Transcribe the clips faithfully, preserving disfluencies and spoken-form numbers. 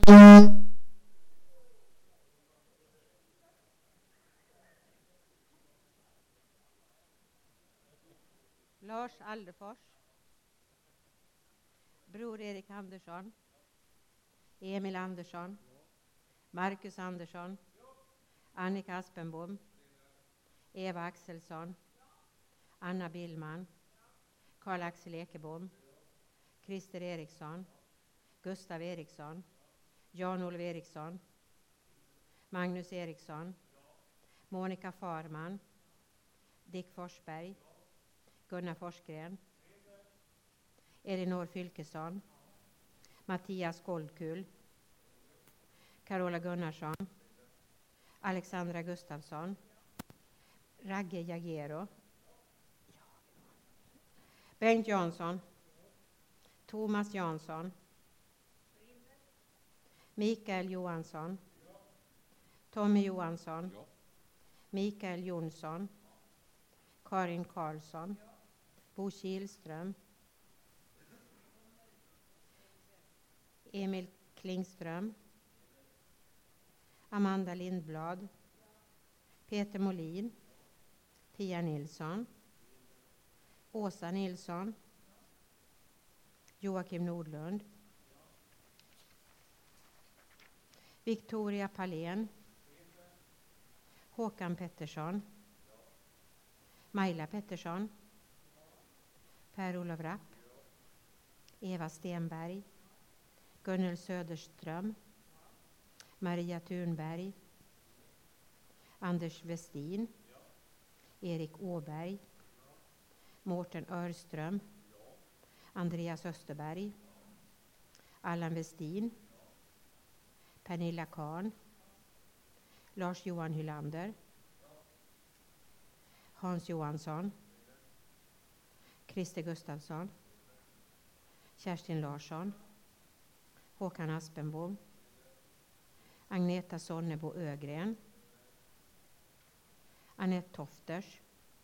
Lars Aldefors, Bror Erik Andersson, Emil Andersson, Marcus Andersson, Annika Aspenbom, Eva Axelsson, Anna Billman, Karl-Axel Ekebom, Christer Eriksson, Gustav Eriksson, Jan-Olof Eriksson, Magnus Eriksson, Monica Farman, Dick Forsberg, Gunnar Forsgren, Elinor Fylkesson, Mattias Goldkull, Carola Gunnarsson, Alexandra Gustafsson, Ragge Jagero, Bengt Jansson, Thomas Jansson, Mikael Johansson, Tommy Johansson, Mikael Jonsson, Karin Karlsson, Bo Kihlström, Emil Klingström, Amanda Lindblad, Peter Molin, Pia Nilsson, Åsa Nilsson, Joakim Nordlund, Victoria Palén, Håkan Pettersson, Maila Pettersson, Per-Olof Rapp, Eva Stenberg, Gunnel Söderström, Maria Thunberg, Anders Westin, Erik Åberg, Mårten Örström, Andreas Österberg, Allan Westin, Pernilla Kahn, Lars Johan Hylander, Hans Johansson, Christer Gustafsson, Kerstin Larsson, Håkan Aspenbom, Agneta Sonnebo Ögren, Annette Tofters,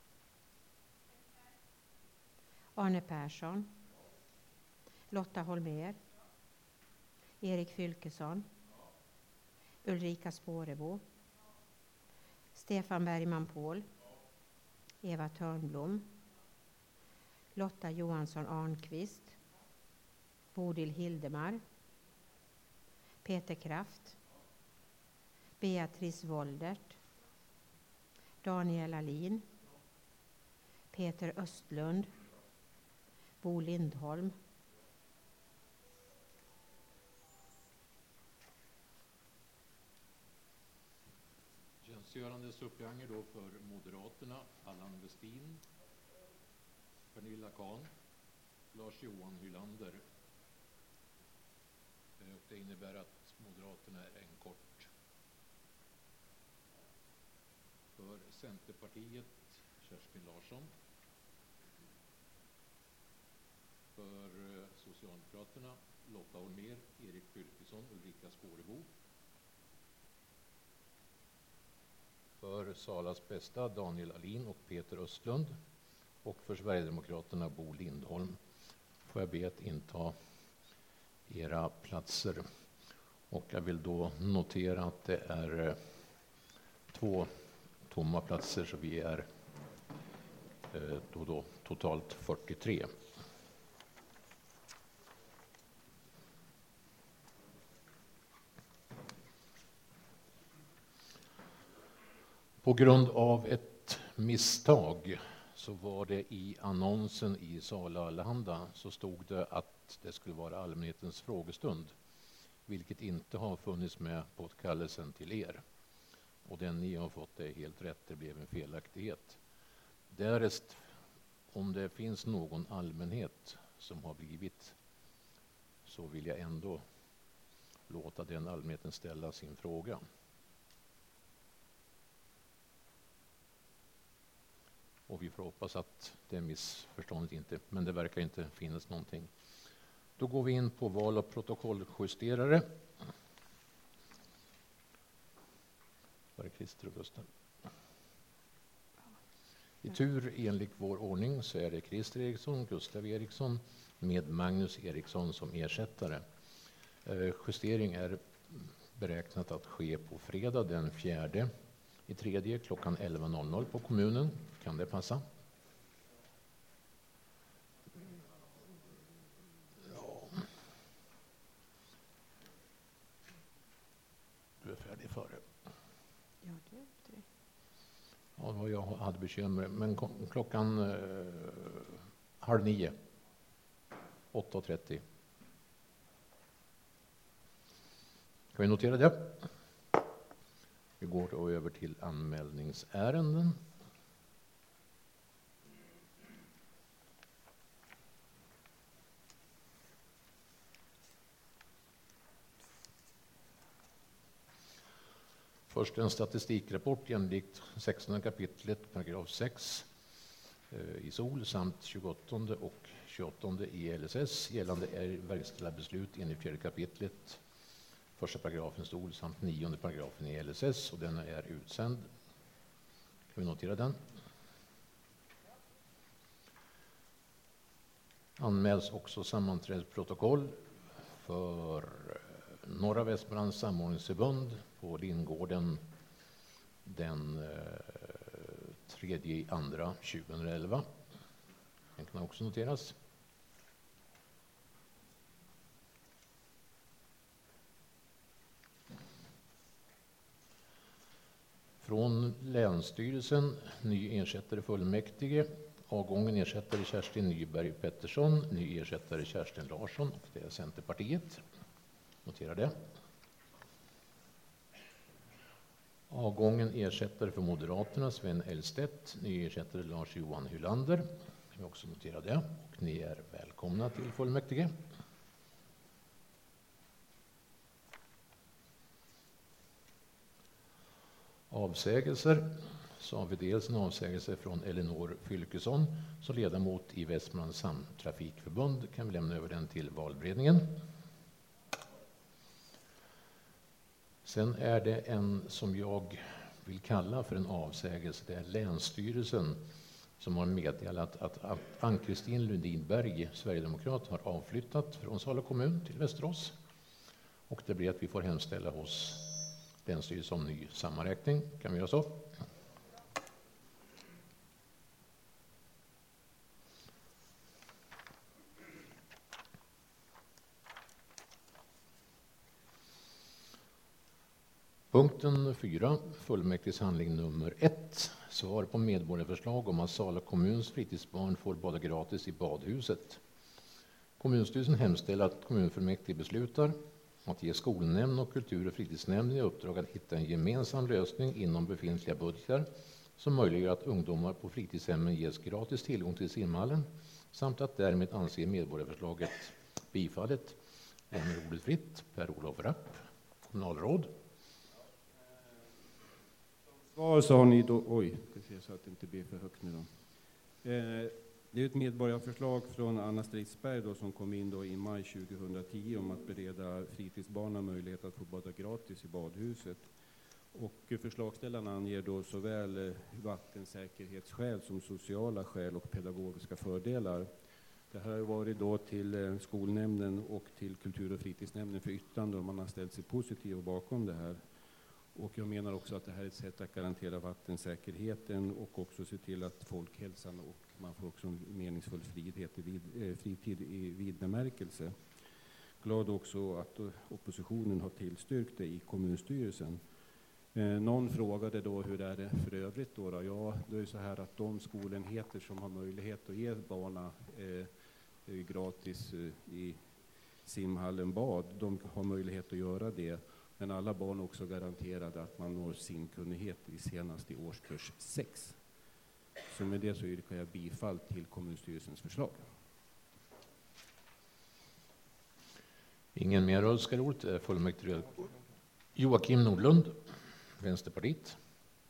Arne Persson, Lotta Holmer, Erik Fylkesson, Ulrika Spårebo, Stefan Bergman-Paul, Eva Törnblom, Lotta Johansson Arnqvist, Bodil Hildemar, Peter Kraft, Beatrice Woldert, Daniel Alin, Peter Östlund, Bo Lindholm, tjänstgörande suppleanter då för Moderaterna: Allan Westin, Pernilla Kahn, Lars Johan Hylander. Och det innebär att Moderaterna är en kort. För Centerpartiet: Kerstin Larsson. För Socialdemokraterna: Lotta Holmer, Erik Fylkesson, Ulrika Spårebo. För Salas bästa: Daniel Alin och Peter Östlund. Och för Sverigedemokraterna: Bo Lindholm. Får jag be att inta era platser. Och jag vill då notera att det är två tomma platser, så vi är då, då totalt fyrtiotre. På grund av ett misstag så var det i annonsen i Sala Allehanda så stod det att det skulle vara allmänhetens frågestund, vilket inte har funnits med på kallelsen till er. Och den ni har fått är helt rätt, det blev en felaktighet. Därest, om det finns någon allmänhet som har blivit, så vill jag ändå låta den allmänheten ställa sin fråga. Och vi får hoppas att det missförståndet inte, men det verkar inte finnas någonting. Då går vi in på val av protokolljusterare. Var är Christer och Gustav? I tur enligt vår ordning så är det Christer Eriksson, Gustav Eriksson med Magnus Eriksson som ersättare. Justering är beräknat att ske på fredag den fjärde i tredje klockan elva noll noll på kommunen. Kan det passa? Ja. Du är färdig före. Ja, det är det. Ja, det var jag hade bekymmer. Men klockan eh, halv nio. åtta trettio. Kan vi notera det? Vi går då över till anmälningsärenden. Först en statistikrapport enligt sextonde kapitlet, paragraf sex eh, i S O L samt tjugoåttonde och tjugoåttonde i L S S gällande är verkställda beslut enligt fjärde kapitlet, första paragrafen S O L samt nionde paragrafen i L S S, och den är utsänd. Kan vi notera den? Anmäls också sammanträdesprotokoll för Norra Västmanlands samordningsförbund på Lindgården den tredje andra tjugohundraelva. Den kan också noteras. Från Länsstyrelsen, ny ersättare fullmäktige, avgången ersättare Kerstin Nyberg Pettersson, ny ersättare Kerstin Larsson, och det är Centerpartiet. Notera det. Avgången ersättare för Moderaterna Sven Elstedt, ny ersättare Lars-Johan Hylander. Kan vi också notera det. Och ni är välkomna till fullmäktige. Avsägelser. Så har vi dels en avsägelse från Elinor Fylkesson som ledamot i Västmanlands samtrafikförbund. Kan vi lämna över den till valberedningen. Sen är det en som jag vill kalla för en avsägelse. Det är Länsstyrelsen som har meddelat att, att Ann-Kristin Lundinberg, Sverigedemokrat, har avflyttat från Sala kommun till Västerås. Och det blir att vi får hemställa hos Länsstyrelsen om ny sammanräkning. Kan vi göra så? Punkten fyra, fullmäktiges handling nummer ett. Svar på medborgarförslag om att Sala kommuns fritidsbarn får bada gratis i badhuset. Kommunstyrelsen hemställer att kommunfullmäktige beslutar att ge skolnämnd och kultur- och fritidsnämnden i uppdrag att hitta en gemensam lösning inom befintliga budgetar som möjliggör att ungdomar på fritidshemmen ges gratis tillgång till simhallen samt att därmed anse medborgarförslaget bifallet. Lämnar ordet fritt. Per-Olof Rapp, kommunalråd. Svar så har ni då, oj, ska se så att det inte blir för högt nu då. Eh, det är ett medborgarförslag från Anna Stridsberg då, som kom in då i maj tjugohundratio om att bereda fritidsbarnen möjlighet att få bada gratis i badhuset. Och förslagsställarna anger då såväl vattensäkerhetsskäl som sociala skäl och pedagogiska fördelar. Det här har varit då till skolnämnden och till kultur- och fritidsnämnden för yttrande och man har ställt sig positiv bakom det här. Och jag menar också att det här är ett sätt att garantera vattensäkerheten och också se till att folkhälsan och man får också en meningsfull frihet i vid, eh, fritid i vid bemärkelse. Glad också att oppositionen har tillstyrkt det i kommunstyrelsen. Eh, någon frågade då hur är det för övrigt då, då? Ja, det är så här att de skolenheter som har möjlighet att ge barna eh, gratis eh, i simhallen bad, de har möjlighet att göra det. Men alla barn också garanterade att man når simkunnighet i senast i årskurs sex. Så med det så yrkar jag bifall till kommunstyrelsens förslag. Ingen mer önskar ordet. Fullmäktige Joakim Nordlund, Vänsterpartiet.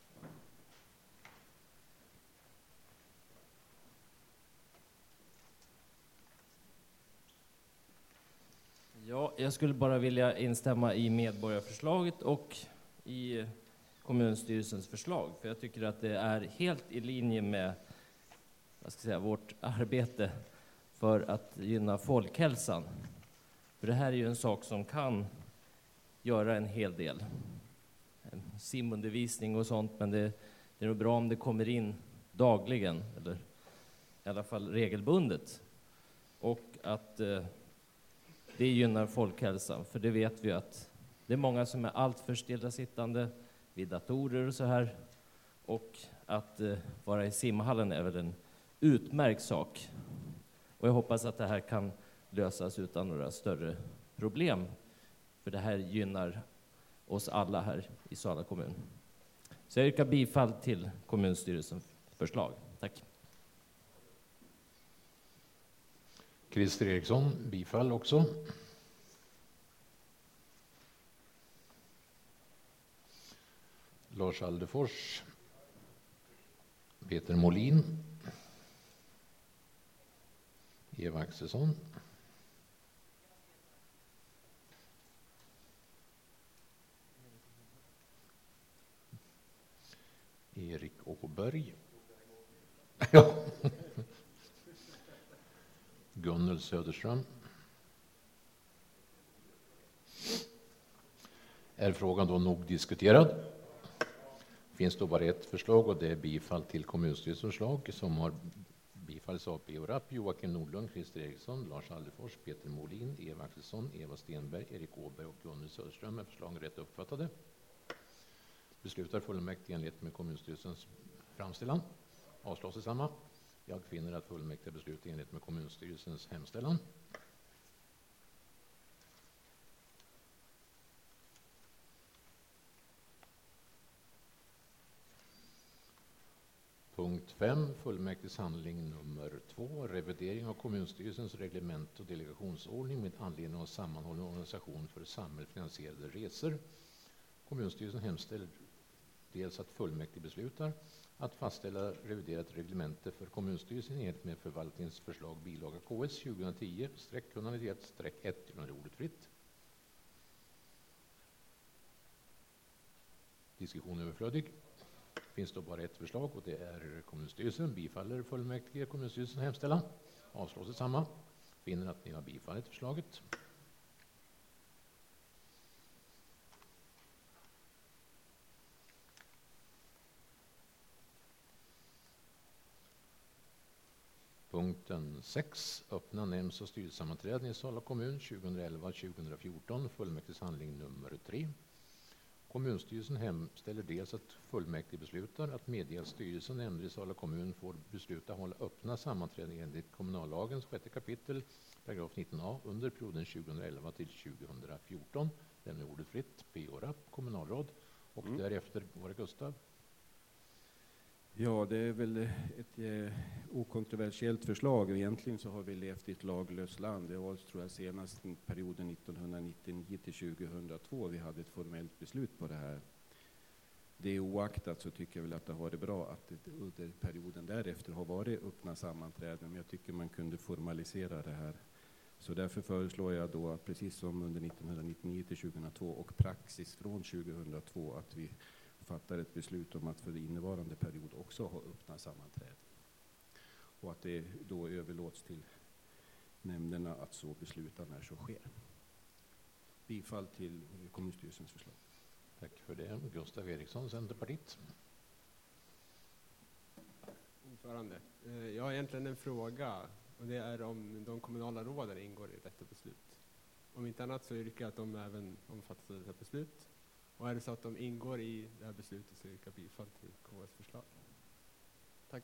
Ja, jag skulle bara vilja instämma i medborgarförslaget och i kommunstyrelsens förslag. För jag tycker att det är helt i linje med vad ska jag säga, vårt arbete för att gynna folkhälsan. För det här är ju en sak som kan göra en hel del. Simundervisning och sånt, men det, det är nog bra om det kommer in dagligen, eller i alla fall regelbundet. Och att eh, det gynnar folkhälsan, för det vet vi att det är många som är alltför stillasittande vid datorer och så här. Och att eh, vara i simhallen är väl en utmärkt sak. Och jag hoppas att det här kan lösas utan några större problem. För det här gynnar oss alla här i Sala kommun. Så jag yrkar bifall till kommunstyrelsens förslag. Tack. Christer Eriksson, bifall också. Lars Aldefors, Peter Molin, Eva Axelsson, Erik Åberg, ja. Gunnel Söderström. Är frågan då nog diskuterad? Finns då bara ett förslag, och det är bifall till kommunstyrelsens förslag som har bifallits av P O Rapp, Joakim Nordlund, Christer Eriksson, Lars Aldefors, Peter Molin, Eva Axelsson, Eva Stenberg, Erik Åberg och Gunnel Söderström. Är förslagen rätt uppfattade? Beslutar fullmäktige enligt med kommunstyrelsens framställan. Avslås detsamma. Jag finner att fullmäktige beslutar enligt med kommunstyrelsens hemställan. Punkt fem, fullmäktiges handling nummer två, revidering av kommunstyrelsens reglement och delegationsordning med anledning av sammanhållen organisation för samhällsfinansierade resor. Kommunstyrelsen hemställer dels att fullmäktige beslutar att fastställa reviderat reglemente för kommunstyrelsen i enlighet med förvaltningens förslag bilaga K S tjugohundratio etthundranittioett ett under ordet fritt. Diskussion överflödig. Finns då bara ett förslag, och det är kommunstyrelsen. Bifaller fullmäktige kommunstyrelsens hemställan. Avslås detsamma. Finner att ni har bifallit förslaget. Punkten sex. Öppna nämnds- och styrelsesammanträden i Sala kommun tjugoelva till tjugohundrafjorton. Fullmäktiges handling nummer tre. Kommunstyrelsen hemställer dels att fullmäktige beslutar att meddela styrelsen nämnder i Sala kommun får besluta hålla öppna sammanträden enligt kommunallagens sjätte kapitel, paragraf nitton a, under perioden tjugoelva till tjugohundrafjorton. Lämnar ordet fritt. P O Rapp, kommunalråd. Och mm. därefter var det Gustav. Ja, det är väl ett eh, okontroversiellt förslag. Egentligen så har vi levt i ett laglöst land. Det var, tror jag, senast perioden nittonhundranittionio till tjugohundratvå vi hade ett formellt beslut på det här. Det oaktat så tycker jag väl att det har varit bra att det under perioden därefter har varit öppna sammanträden. Men jag tycker man kunde formalisera det här. Så därför föreslår jag då att precis som under nittonhundranittionio till tjugohundratvå och praxis från tjugohundratvå att vi fattar ett beslut om att för innevarande period också ha öppna sammanträden. Och att det då överlåts till nämnderna att så besluta när så sker. Bifall till kommunstyrelsens förslag. Tack för det. Gustav Eriksson, Centerpartiet. Ordförande, jag har egentligen en fråga, och det är om de kommunala råden ingår i detta beslut. Om inte annat så yrkar jag att de även omfattas av detta beslut. Och är det så att de ingår i det här beslutet så yrkar jag bifall till K S förslag. Tack.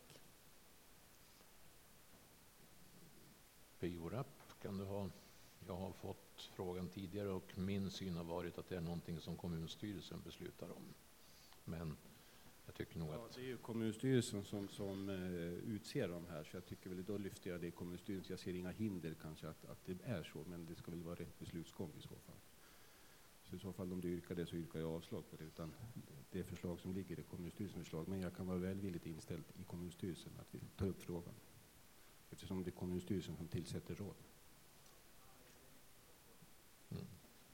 P O Rapp, kan du ha? Jag har fått frågan tidigare och min syn har varit att det är någonting som kommunstyrelsen beslutar om. Men jag tycker nog ja, att... det är ju kommunstyrelsen som, som uh, utser de här, så jag tycker väl då lyfter jag det i kommunstyrelsen. Jag ser inga hinder kanske att, att det är så, men det ska väl vara rätt beslutsgång i så fall. Så i så fall om du yrkar det så yrkar jag avslag på det, utan det förslag som ligger i kommunstyrelsens förslag. Men jag kan vara välvilligt inställd i kommunstyrelsen att vi tar upp frågan. Eftersom det är kommunstyrelsen som tillsätter råd. Mm.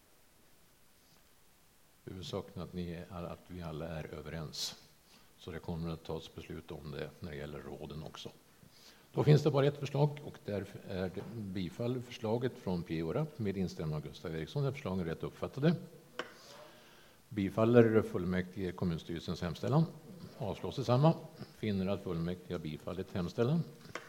Huvudsaken att, ni är, att vi alla är överens. Så det kommer att tas beslut om det när det gäller råden också. Då finns det bara ett förslag, och därför är det bifall förslaget från P O Rapp med instämmande av Gustav Eriksson. Är förslagen rätt uppfattade? Bifaller fullmäktige kommunstyrelsens hemställan. Avslås detsamma. Finner att fullmäktige har bifallit hemställan.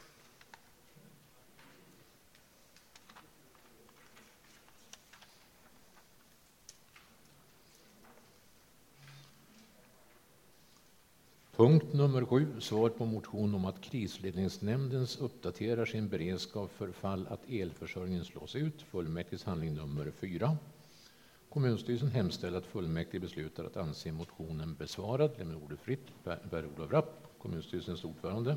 Punkt nummer sju. Svar på motion om att krisledningsnämndens uppdaterar sin beredskap för fall att elförsörjningen slås ut. Fullmäktiges handling nummer fyra. Kommunstyrelsen hemställer att fullmäktige beslutar att anse motionen besvarad. Lämnar ordet fritt. Per-Olof Rapp, kommunstyrelsens ordförande.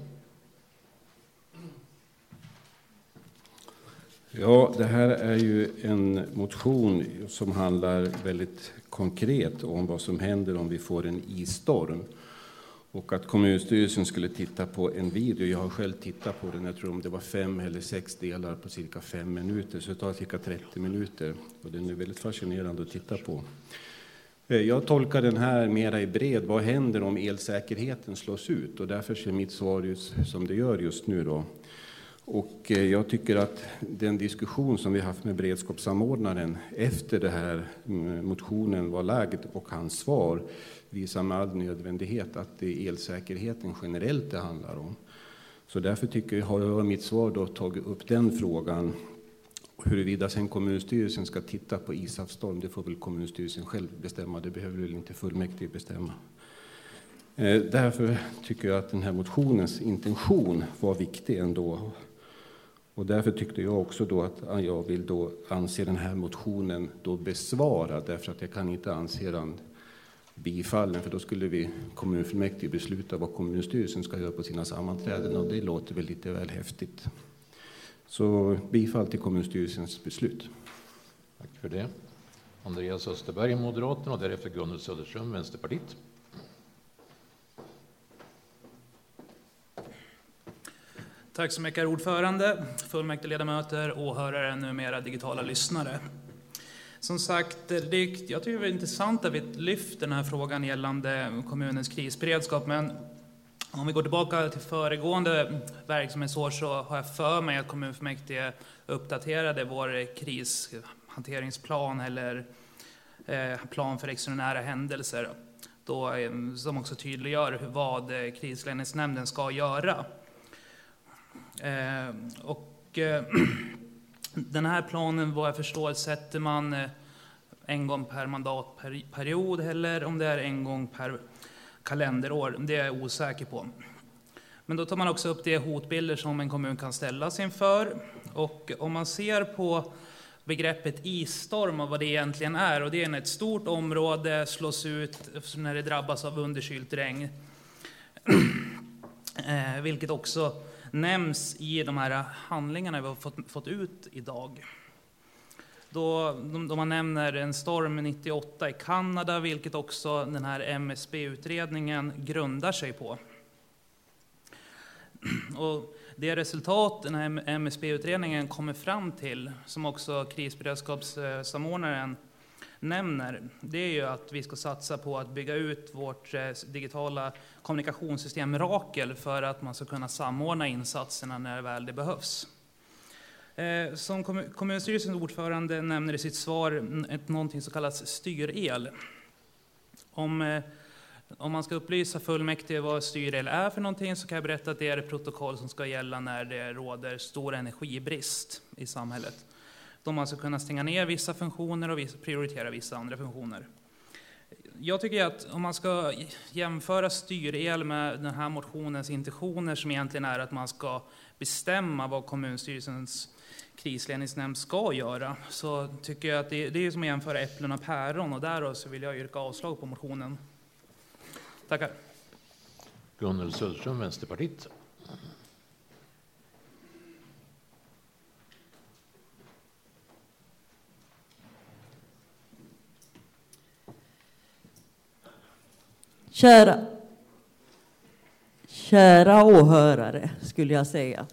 Ja, det här är ju en motion som handlar väldigt konkret om vad som händer om vi får en isstorm. Och att kommunstyrelsen skulle titta på en video, jag har själv tittat på den, jag tror om det var fem eller sex delar på cirka fem minuter, så det tar cirka trettio minuter. Och den är väldigt fascinerande att titta på. Jag tolkar den här mera i bred, vad händer om elsäkerheten slås ut? Och därför ser mitt svar just som det gör just nu då. Och jag tycker att den diskussion som vi haft med beredskapssamordnaren efter det här motionen var lagd och hans svar visar med all nödvändighet att det är elsäkerheten generellt det handlar om. Så därför tycker jag, har jag mitt svar då tagit upp den frågan. Huruvida sen kommunstyrelsen ska titta på ishavsstorm, det får väl kommunstyrelsen själv bestämma. Det behöver väl inte fullmäktige bestämma. Eh, därför tycker jag att den här motionens intention var viktig ändå. Och därför tyckte jag också då att jag vill då anse den här motionen då besvarad. Därför att jag kan inte anse den bifallen, för då skulle vi kommunfullmäktige besluta vad kommunstyrelsen ska göra på sina sammanträden, och det låter väl lite väl häftigt. Så bifall till kommunstyrelsens beslut. Tack för det. Andreas Österberg, Moderaterna, och därefter Gunnel Söderström, Vänsterpartiet. Tack så mycket, herr ordförande, fullmäktige ledamöter, åhörare, numera digitala lyssnare. Som sagt, det, jag tycker det är intressant att vi lyfter den här frågan gällande kommunens krisberedskap, men om vi går tillbaka till föregående verksamhetsår så har jag för mig att kommunfullmäktige uppdaterade vår krishanteringsplan eller eh, plan för extraordinära händelser, då, eh, som också tydliggör vad krisledningsnämnden ska göra. Eh, och eh, den här planen, vad jag förstår, sätter man eh, en gång per mandatperiod eller om det är en gång per kalenderår, det är jag osäker på. Men då tar man också upp de hotbilder som en kommun kan ställas inför. Och om man ser på begreppet isstorm och vad det egentligen är, och det är när ett stort område slås ut när det drabbas av underkylt regn. eh, vilket också nämns i de här handlingarna vi har fått, fått ut idag. Då, då man nämner en storm nittioåtta i Kanada, vilket också den här M S B-utredningen grundar sig på. Och det resultat den här M S B-utredningen kommer fram till, som också krisberedskapssamordnaren nämner, det är ju att vi ska satsa på att bygga ut vårt digitala kommunikationssystem Rakel för att man ska kunna samordna insatserna när väl det behövs. Som kommunstyrelsens ordförande nämner i sitt svar ett, någonting som kallas styrel. Om, om man ska upplysa fullmäktige vad styrel är för någonting, så kan jag berätta att det är ett protokoll som ska gälla när det råder stor energibrist i samhället. Då man ska kunna stänga ner vissa funktioner och prioritera vissa andra funktioner. Jag tycker att om man ska jämföra styrel med den här motionens intentioner, som egentligen är att man ska bestämma vad kommunstyrelsens krisledningsnämnd ska göra, så tycker jag att det, det är som att jämföra äpplen och päron, och därav så vill jag yrka avslag på motionen. Tackar. Gunnel Söderström, Vänsterpartiet. Kära, kära åhörare, skulle jag säga.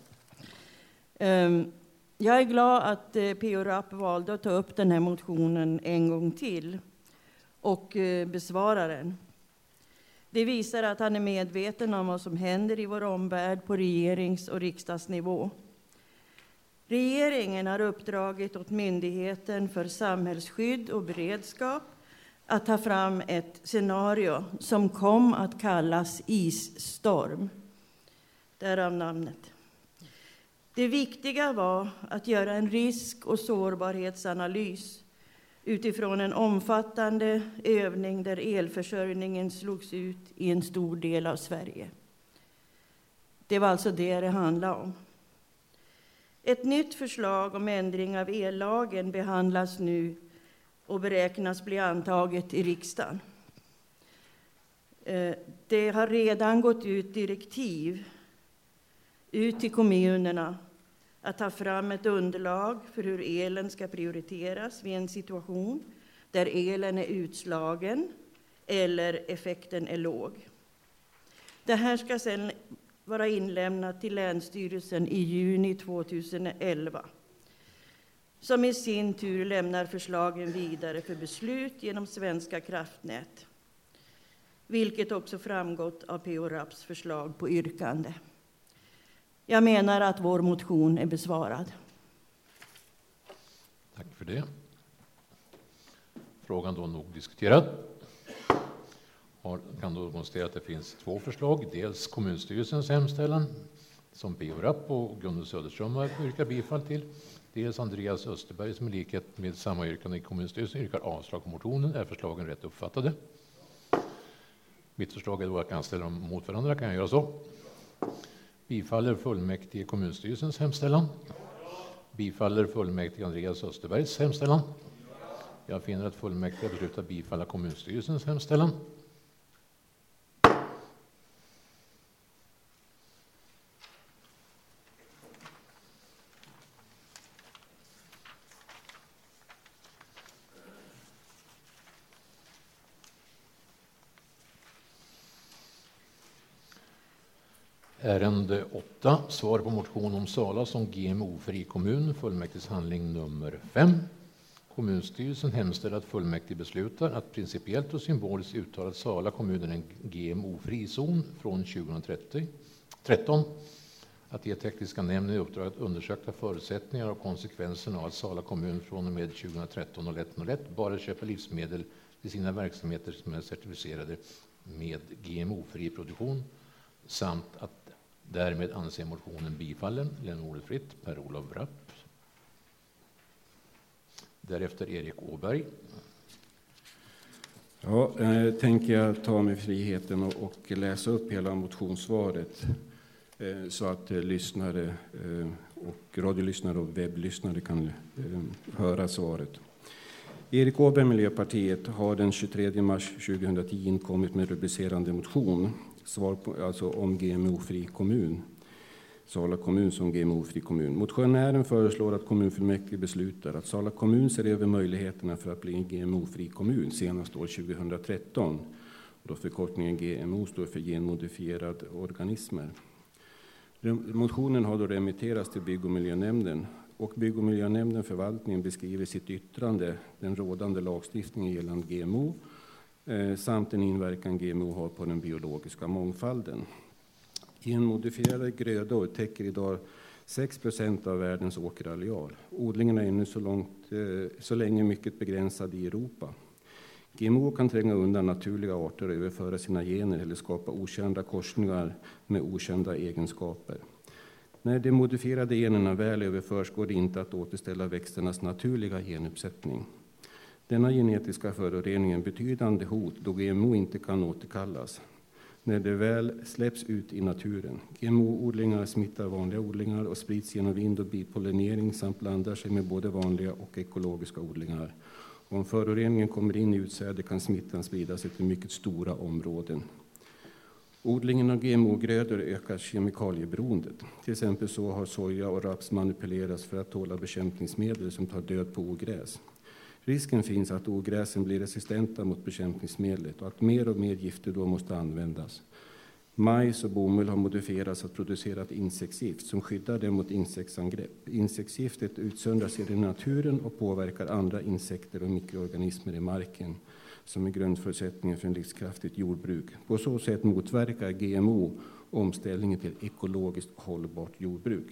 Jag är glad att P O Rapp valde att ta upp den här motionen en gång till och besvara den. Det visar att han är medveten om vad som händer i vår omvärld på regerings- och riksdagsnivå. Regeringen har uppdragit åt Myndigheten för samhällsskydd och beredskap att ta fram ett scenario som kom att kallas isstorm. Därav namnet. Det viktiga var att göra en risk- och sårbarhetsanalys utifrån en omfattande övning där elförsörjningen slogs ut i en stor del av Sverige. Det var alltså det det handlade om. Ett nytt förslag om ändring av ellagen behandlas nu och beräknas bli antaget i riksdagen. Det har redan gått ut direktiv ut till kommunerna att ta fram ett underlag för hur elen ska prioriteras vid en situation där elen är utslagen eller effekten är låg. Det här ska sedan vara inlämnat till Länsstyrelsen i juni tjugoelva, som i sin tur lämnar förslagen vidare för beslut genom Svenska kraftnät, vilket också framgått av P O R A P:s förslag på yrkande. Jag menar att vår motion är besvarad. Tack för det. Frågan då nog diskuterad. Har, kan då konstatera att det finns två förslag. Dels kommunstyrelsens hemställan som P O R A P och Gunnel Söderström har yrkat bifall till. Dels Andreas Österberg som i likhet med samma yrkande i kommunstyrelsen yrkar avslag på motionen. Är förslagen rätt uppfattade? Mitt förslag är då att jag kan ställa dem mot varandra. Kan jag göra så? Bifaller fullmäktige kommunstyrelsens hemställan? Bifaller fullmäktige Andreas Österbergs hemställan? Jag finner att fullmäktige beslutar bifalla kommunstyrelsens hemställan. Ärende åtta, svar på motion om Sala som G M O-fri kommun, fullmäktigeshandling nummer fem. Kommunstyrelsen hemställer att fullmäktige beslutar att principiellt och symboliskt uttala att Sala kommun är en G M O-fri zon från tjugohundratretton. Att ge tekniska nämnden i uppdrag att undersöka förutsättningar och konsekvenserna av att Sala kommun från och med tjugohundratretton och ett noll ett bara köper livsmedel till sina verksamheter som är certifierade med G M O-fri produktion, samt att därmed anser motionen bifallen. Lämna ordet fritt. Per-Olof Rapp. Därefter Erik Åberg. Ja, eh, tänker jag ta mig friheten och, och läsa upp hela motionssvaret eh, så att eh, lyssnare eh, och radiolyssnare och webblyssnare kan eh, höra svaret. Erik Åberg, Miljöpartiet, har den tjugotredje mars tjugohundratio inkommit med rubricerande motion. Svar på, alltså om G M O-fri kommun. Sala kommun som G M O-fri kommun. Motionären föreslår att kommunfullmäktige beslutar att Sala kommun ser över möjligheterna för att bli en G M O-fri kommun senast år tjugohundratretton. Då förkortningen G M O står för genmodifierade organismer. Motionen har då remitterats till Bygg- och miljönämnden. Och Bygg- och miljönämnden förvaltningen beskriver sitt yttrande den rådande lagstiftningen gällande G M O samt den inverkan G M O har på den biologiska mångfalden. Genmodifierade grödor täcker idag sex procent av världens åkerareal. Odlingen är ännu så, långt, så länge mycket begränsad i Europa. G M O kan tränga undan naturliga arter och överföra sina gener eller skapa okända korsningar med okända egenskaper. När de modifierade generna väl överförs går det inte att återställa växternas naturliga genuppsättning. Denna genetiska förorening är en betydande hot då G M O inte kan återkallas när det väl släpps ut i naturen. G M O-odlingar smittar vanliga odlingar och sprids genom vind- och bipollinering samt blandar sig med både vanliga och ekologiska odlingar. Om föroreningen kommer in i utsäde kan smittan sprida sig till mycket stora områden. Odlingen av G M O-grödor ökar kemikalieberoendet. Till exempel så har soja och raps manipulerats för att tåla bekämpningsmedel som tar död på ogräs. Risken finns att ogräsen blir resistenta mot bekämpningsmedlet och att mer och mer gifter då måste användas. Majs och bomull har modifierats att producera ett insektsgift som skyddar dem mot insektsangrepp. Insektsgiftet utsöndras i naturen och påverkar andra insekter och mikroorganismer i marken som är grundförutsättningen för en livskraftigt jordbruk. På så sätt motverkar G M O omställningen till ekologiskt hållbart jordbruk.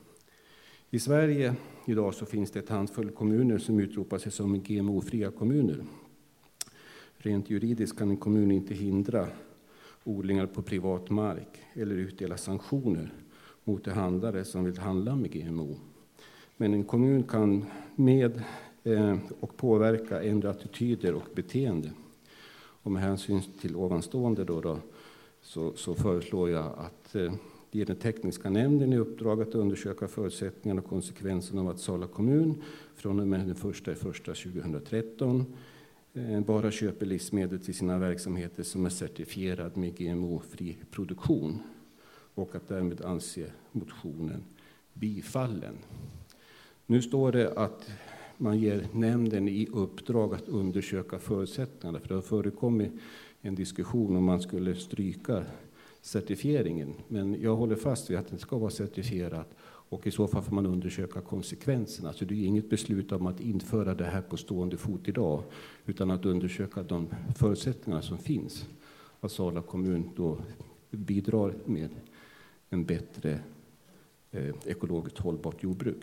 I Sverige idag så finns det ett handfull kommuner som utropar sig som G M O-fria kommuner. Rent juridiskt kan en kommun inte hindra odlingar på privat mark eller utdela sanktioner mot de handlare som vill handla med G M O. Men en kommun kan med eh, och påverka ändra attityder och beteende. Och med hänsyn till ovanstående då, då, så, så föreslår jag att eh, ge den tekniska nämnden i uppdrag att undersöka förutsättningarna och konsekvenserna av att Sala kommun från och med den första första tjugohundratretton eh, bara köper livsmedel till sina verksamheter som är certifierad med G M O-fri produktion och att därmed anse motionen bifallen. Nu står det att man ger nämnden i uppdrag att undersöka förutsättningarna, för det har förekommit en diskussion om man skulle stryka certifieringen. Men jag håller fast vid att den ska vara certifierad och i så fall får man undersöka konsekvenserna. Så det är inget beslut om att införa det här på stående fot idag, utan att undersöka de förutsättningar som finns. Att Sala kommun då bidrar med en bättre eh, ekologiskt hållbart jordbruk.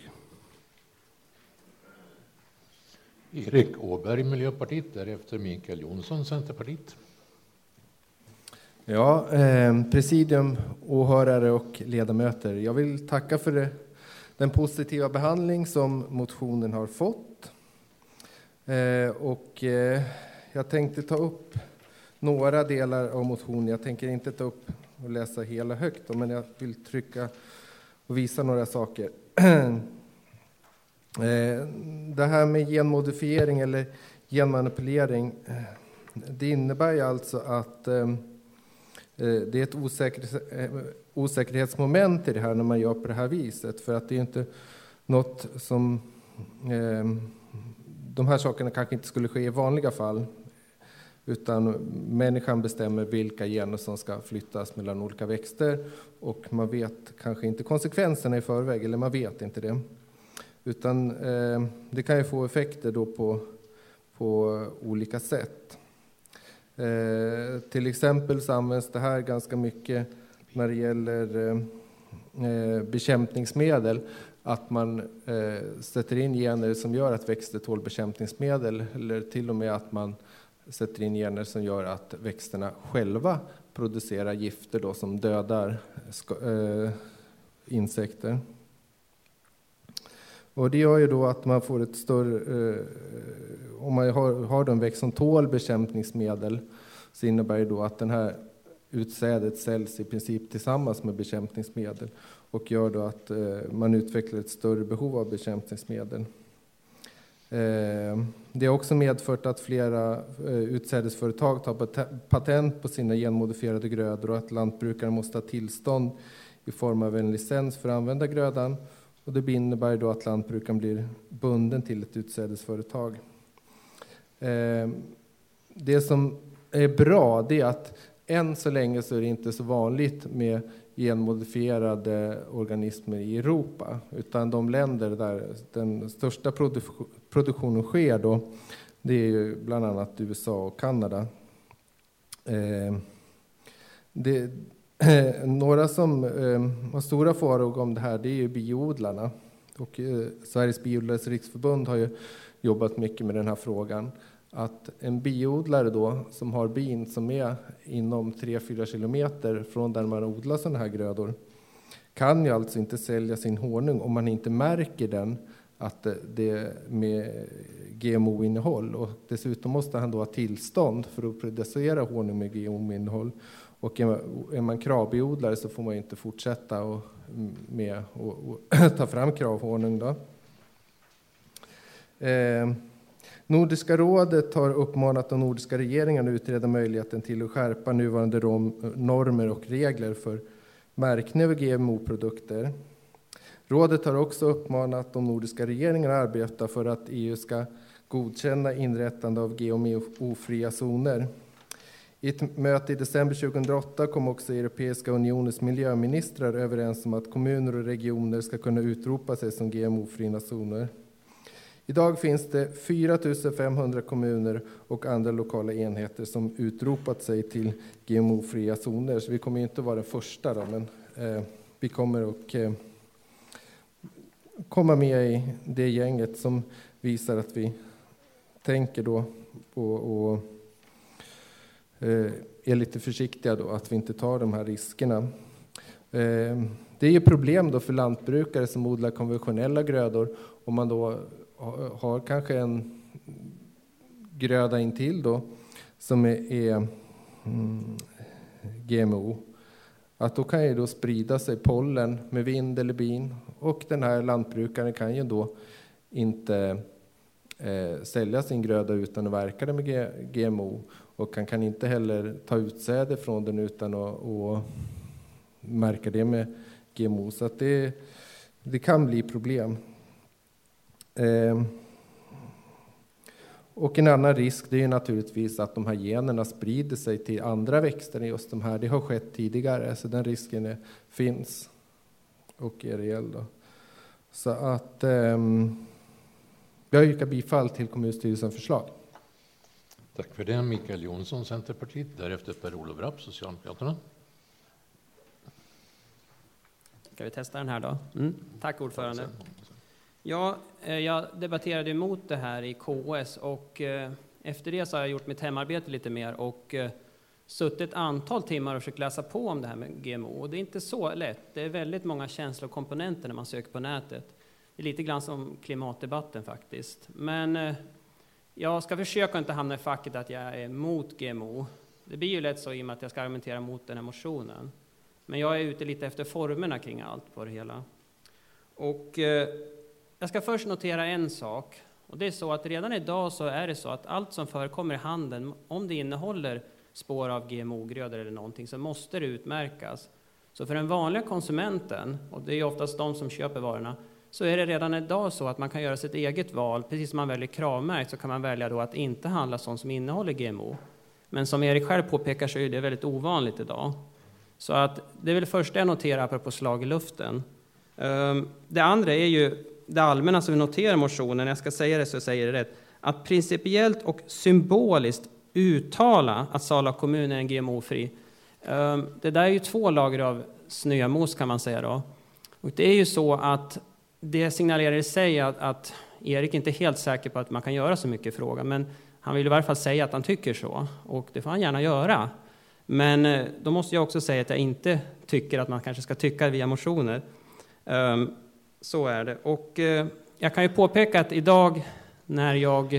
Erik Åberg, Miljöpartiet, därefter Mikael Jonsson, Centerpartiet. Ja, eh, presidium, åhörare och ledamöter. Jag vill tacka för det, den positiva behandling som motionen har fått. Eh, och eh, jag tänkte ta upp några delar av motionen. Jag tänker inte ta upp och läsa hela högt, men jag vill trycka och visa några saker. Det här med genmodifiering eller genmanipulering, det innebär ju alltså att det är ett osäkerhets, osäkerhetsmoment i det här när man gör på det här viset. För att det är inte något som, de här sakerna kanske inte skulle ske i vanliga fall. Utan människan bestämmer vilka gener som ska flyttas mellan olika växter. Och man vet kanske inte konsekvenserna i förväg, eller man vet inte det. Utan eh, det kan ju få effekter då på, på olika sätt. Eh, till exempel så används det här ganska mycket när det gäller eh, bekämpningsmedel. Att man eh, sätter in gener som gör att växter tål bekämpningsmedel. Eller till och med att man sätter in gener som gör att växterna själva producerar gifter då, som dödar eh, insekter. Och det gör ju då att man får ett större, eh, om man har, har en växt som tål bekämpningsmedel, så innebär det då att den här utsädet säljs i princip tillsammans med bekämpningsmedel och gör då att eh, man utvecklar ett större behov av bekämpningsmedel. Eh, det har också medfört att flera eh, utsädesföretag tar patent på sina genmodifierade grödor och att lantbrukare måste ha tillstånd i form av en licens för att använda grödan. Och det innebär då att lantbrukaren blir bunden till ett utsädesföretag. Eh, det som är bra, det är att än så länge så är det inte så vanligt med genmodifierade organismer i Europa. Utan de länder där den största produ- produktionen sker då, det är ju bland annat U S A och Kanada. Eh, det Några som eh, har stora farhågor om det här, det är ju biodlarna. Och eh, Sveriges biodlares riksförbund har ju jobbat mycket med den här frågan. Att en biodlare då, som har bin som är inom tre till fyra kilometer från där man odlar sådana här grödor, kan ju alltså inte sälja sin honung om man inte märker den att det är med G M O-innehåll. Och dessutom måste han då ha tillstånd för att producera honung med G M O-innehåll. Och är man kravbiodlare så får man inte fortsätta och med och, och ta fram kravhonung då. Eh, Nordiska rådet har uppmanat de nordiska regeringarna att utreda möjligheten till att skärpa nuvarande rom, normer och regler för märkning av G M O-produkter. Rådet har också uppmanat de nordiska regeringarna att arbeta för att E U ska godkänna inrättande av G M O-fria zoner. I ett möte i december tjugohundraåtta kom också Europeiska unionens miljöministrar överens om att kommuner och regioner ska kunna utropa sig som G M O-fria zoner. Idag finns det fyra tusen femhundra kommuner och andra lokala enheter som utropat sig till G M O-fria zoner. Så vi kommer inte vara den första då, men eh, vi kommer att eh, komma med i det gänget som visar att vi tänker då på och är lite försiktiga då, att vi inte tar de här riskerna. Det är ju problem då för lantbrukare som odlar konventionella grödor, om man då har kanske en gröda intill då som är, är mm, G M O. Att då kan ju då sprida sig pollen med vind eller bin, och den här lantbrukaren kan ju då inte eh, sälja sin gröda utan att verka det med G- GMO, och han kan inte heller ta utsäde från den utan att och märka det med G M O. Så att det, det kan bli problem. Eh, och en annan risk, det är naturligtvis att de här generna sprider sig till andra växter än just de här. Det har skett tidigare, så den risken är, finns och är reell då. Så att eh, jag yrkar bifall till kommunstyrelsens förslag. Tack för det, Mikael Jonsson, Centerpartiet. Därefter Per-Olof Rapp, Socialdemokraterna. Ska vi testa den här då? Mm. Tack ordförande. Ja, jag debatterade emot det här i K S, och efter det så har jag gjort mitt hemarbete lite mer och suttit ett antal timmar och försökt läsa på om det här med G M O. Och det är inte så lätt. Det är väldigt många känslokomponenter när man söker på nätet. Det är lite grann som klimatdebatten faktiskt. Men jag ska försöka inte hamna i facket att jag är emot G M O. Det blir ju lätt så i och med att jag ska argumentera mot den här motionen. Men jag är ute lite efter formerna kring allt på det hela. Och eh, jag ska först notera en sak. Och det är så att redan idag så är det så att allt som förekommer i handeln, om det innehåller spår av G M O-grödor eller någonting, så måste det utmärkas. Så för den vanliga konsumenten, och det är oftast de som köper varorna, så är det redan idag så att man kan göra sitt eget val. Precis som man väljer kravmärkt så kan man välja då att inte handla sånt som innehåller G M O. Men som Erik själv påpekar så är det väldigt ovanligt idag. Så att det är väl först jag noterar apropå slag i luften. Det andra är ju det allmänna som vi noterar i motionen, jag ska säga det så jag säger det rätt, att principiellt och symboliskt uttala att Sala kommun är en G M O-fri. Det där är ju två lager av snömos kan man säga då. Och det är ju så att det signalerar i sig att, att Erik inte är helt säker på att man kan göra så mycket i frågan, men han vill i varje fall säga att han tycker så, och det får han gärna göra. Men då måste jag också säga att jag inte tycker att man kanske ska tycka via motioner. Um, så är det. Och uh, jag kan ju påpeka att idag när jag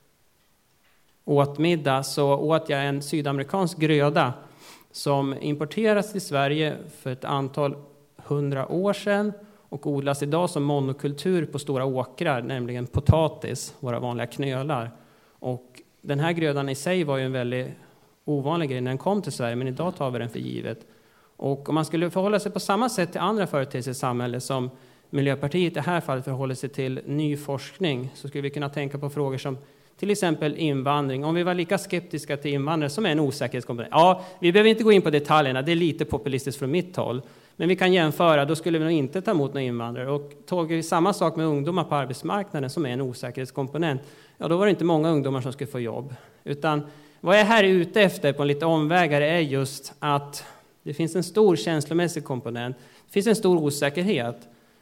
åt middag så åt jag en sydamerikansk gröda som importeras till Sverige för ett antal hundra år sedan och odlas idag som monokultur på stora åkrar, nämligen potatis, våra vanliga knölar. Och den här grödan i sig var ju en väldigt ovanlig grej när den kom till Sverige, men idag tar vi den för givet. Och om man skulle förhålla sig på samma sätt till andra företeelser i samhället som Miljöpartiet i det här fallet förhåller sig till ny forskning, så skulle vi kunna tänka på frågor som till exempel invandring. Om vi var lika skeptiska till invandrare som är en osäkerhetskomponent. Ja, vi behöver inte gå in på detaljerna, det är lite populistiskt från mitt håll. Men vi kan jämföra, då skulle vi nog inte ta emot några invandrare. Och tog vi samma sak med ungdomar på arbetsmarknaden som är en osäkerhetskomponent, ja då var det inte många ungdomar som skulle få jobb. Utan vad jag här är ute efter på en lite omvägar är just att det finns en stor känslomässig komponent. Det finns en stor osäkerhet.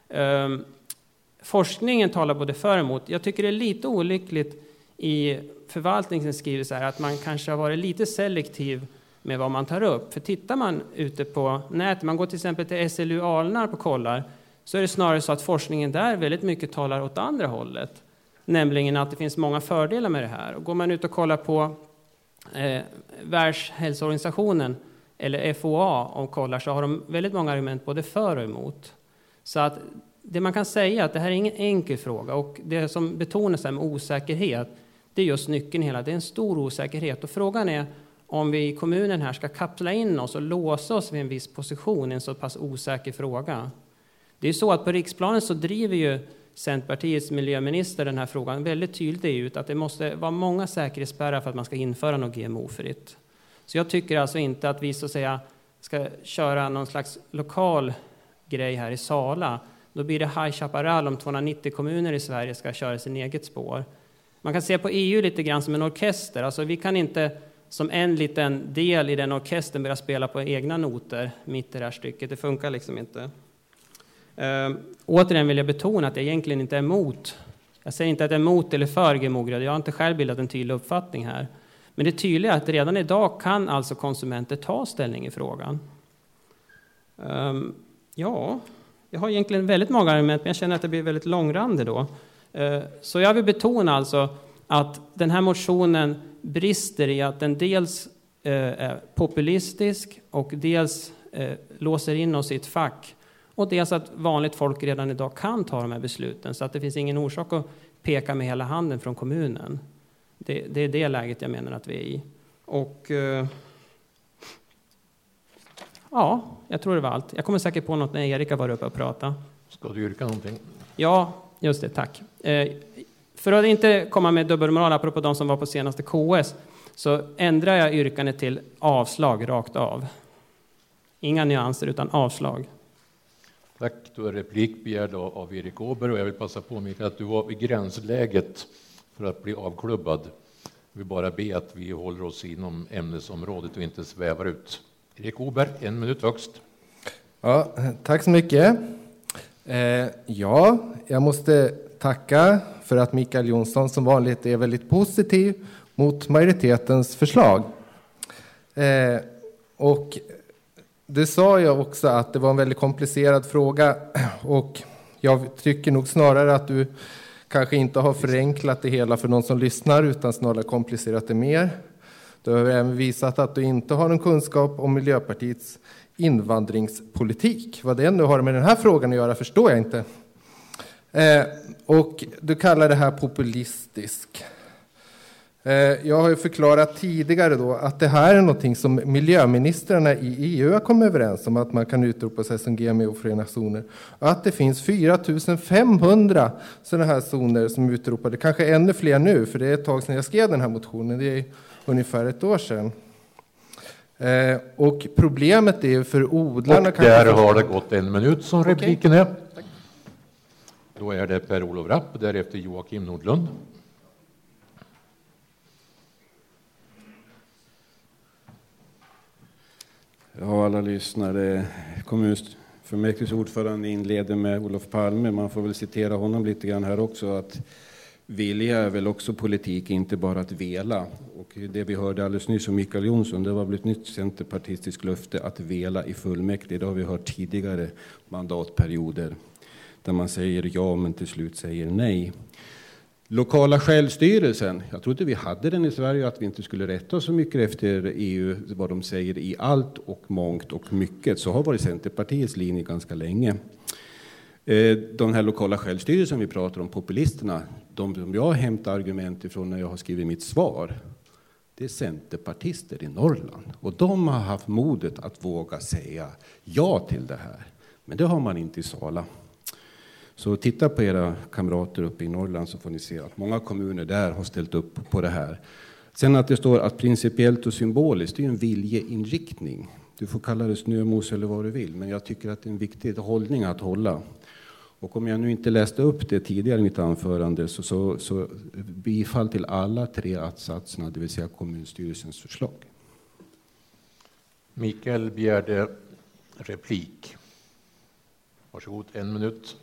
Um, forskningen talar både för och emot. Jag tycker det är lite olyckligt i förvaltningens skrivelse här att man kanske har varit lite selektiv med vad man tar upp. För tittar man ute på nätet, man går till exempel till S L U Alnarp och kollar, så är det snarare så att forskningen där väldigt mycket talar åt andra hållet. Nämligen att det finns många fördelar med det här. Och går man ut och kollar på eh, Världshälsoorganisationen eller F O A och kollar, så har de väldigt många argument både för och emot. Så att det man kan säga är att det här är ingen enkel fråga, och det som betonas här med osäkerhet, det är just nyckeln hela. Det är en stor osäkerhet, och frågan är om vi i kommunen här ska kapsla in oss och låsa oss vid en viss position i en så pass osäker fråga. Det är så att på riksplanen så driver ju Centerpartiets miljöminister den här frågan väldigt tydligt ut, att det måste vara många säkerhetsspärrar för att man ska införa något G M O-fritt. Så jag tycker alltså inte att vi så att säga ska köra någon slags lokal grej här i Sala. Då blir det High Chaparral om tvåhundranittio kommuner i Sverige ska köra sin eget spår. Man kan se på E U lite grann som en orkester. Alltså vi kan inte som en liten del i den orkestern börja spela på egna noter mitt i det här stycket. Det funkar liksom inte. Uh, återigen vill jag betona att jag egentligen inte är emot. Jag säger inte att jag är emot eller för G M O-grödor. Jag har inte själv bildat en tydlig uppfattning här. Men det tydliga är att redan idag kan alltså konsumenter ta ställning i frågan. Um, ja, jag har egentligen väldigt många argument, men jag känner att det blir väldigt långrandig då. Uh, så jag vill betona alltså att den här motionen brister i att den dels uh, är populistisk och dels uh, låser in oss i ett fack. Och dels att vanligt folk redan idag kan ta de här besluten, så att det finns ingen orsak att peka med hela handen från kommunen. Det, det är det läget jag menar att vi är i. Och uh, ja, jag tror det var allt. Jag kommer säkert på något när Erika var uppe och prata. Ska du yrka någonting? Ja, just det, tack. Eh, för att inte komma med dubbelmoral apropå de som var på senaste K S, så ändrar jag yrkandet till avslag rakt av. Inga nyanser utan avslag. Tack, då är replik begärd av Erik Åberg, och jag vill passa på Mikael att du var i gränsläget för att bli avklubbad. Jag vill bara be att vi håller oss inom ämnesområdet och inte svävar ut. Erik Åberg, en minut högst. Ja, tack så mycket. Eh, ja, jag måste tacka för att Mikael Jonsson som vanligt är väldigt positiv mot majoritetens förslag. Eh, och det sa jag också att det var en väldigt komplicerad fråga, och jag tycker nog snarare att du kanske inte har förenklat det hela för någon som lyssnar, utan snarare komplicerat det mer. Du har även visat att du inte har någon kunskap om Miljöpartiets invandringspolitik. Vad det ändå har med den här frågan att göra förstår jag inte. Eh, och du kallar det här populistisk. Eh, jag har ju förklarat tidigare då att det här är någonting som miljöministrarna i E U har kommit överens om, att man kan utropa sig som G M O-fria zoner. Och att det finns fyra tusen femhundra sådana här zoner som är utropade. Kanske ännu fler nu, för det är ett tag sedan jag skrev den här motionen. Det är ungefär ett år sedan. Eh, och problemet är för odlarna... Och där har det gått en minut som repliken är. Tack. Då är det Per-Olof Rapp, därefter Joakim Nordlund. Ja, alla lyssnare. Kommunfullmäktiges ordförande inleder med Olof Palme. Man får väl citera honom lite grann här också, att vilja är väl också politik, inte bara att vela. Och det vi hörde alldeles nyss om Mikael Jonsson, det var väl ett nytt centerpartistiskt löfte att vela i fullmäktige. Det har vi hört tidigare mandatperioder, där man säger ja men till slut säger nej. Lokala självstyrelsen, jag trodde vi hade den i Sverige, att vi inte skulle rätta oss så mycket efter E U, vad de säger i allt och mångt och mycket. Så har varit Centerpartiets linje ganska länge. De här lokala självstyrelsen vi pratar om, populisterna, de som jag hämtar argument ifrån när jag har skrivit mitt svar, det är centerpartister i Norrland. Och de har haft modet att våga säga ja till det här. Men det har man inte i Sala. Så titta på era kamrater uppe i Norrland, så får ni se att många kommuner där har ställt upp på det här. Sen att det står att principiellt och symboliskt, det är en viljeinriktning. Du får kalla det snömos eller vad du vill, men jag tycker att det är en viktig hållning att hålla. Och om jag nu inte läste upp det tidigare i mitt anförande, så, så, så bifall till alla tre attsatserna, det vill säga kommunstyrelsens förslag. Mikael begärde replik. Varsågod, en minut.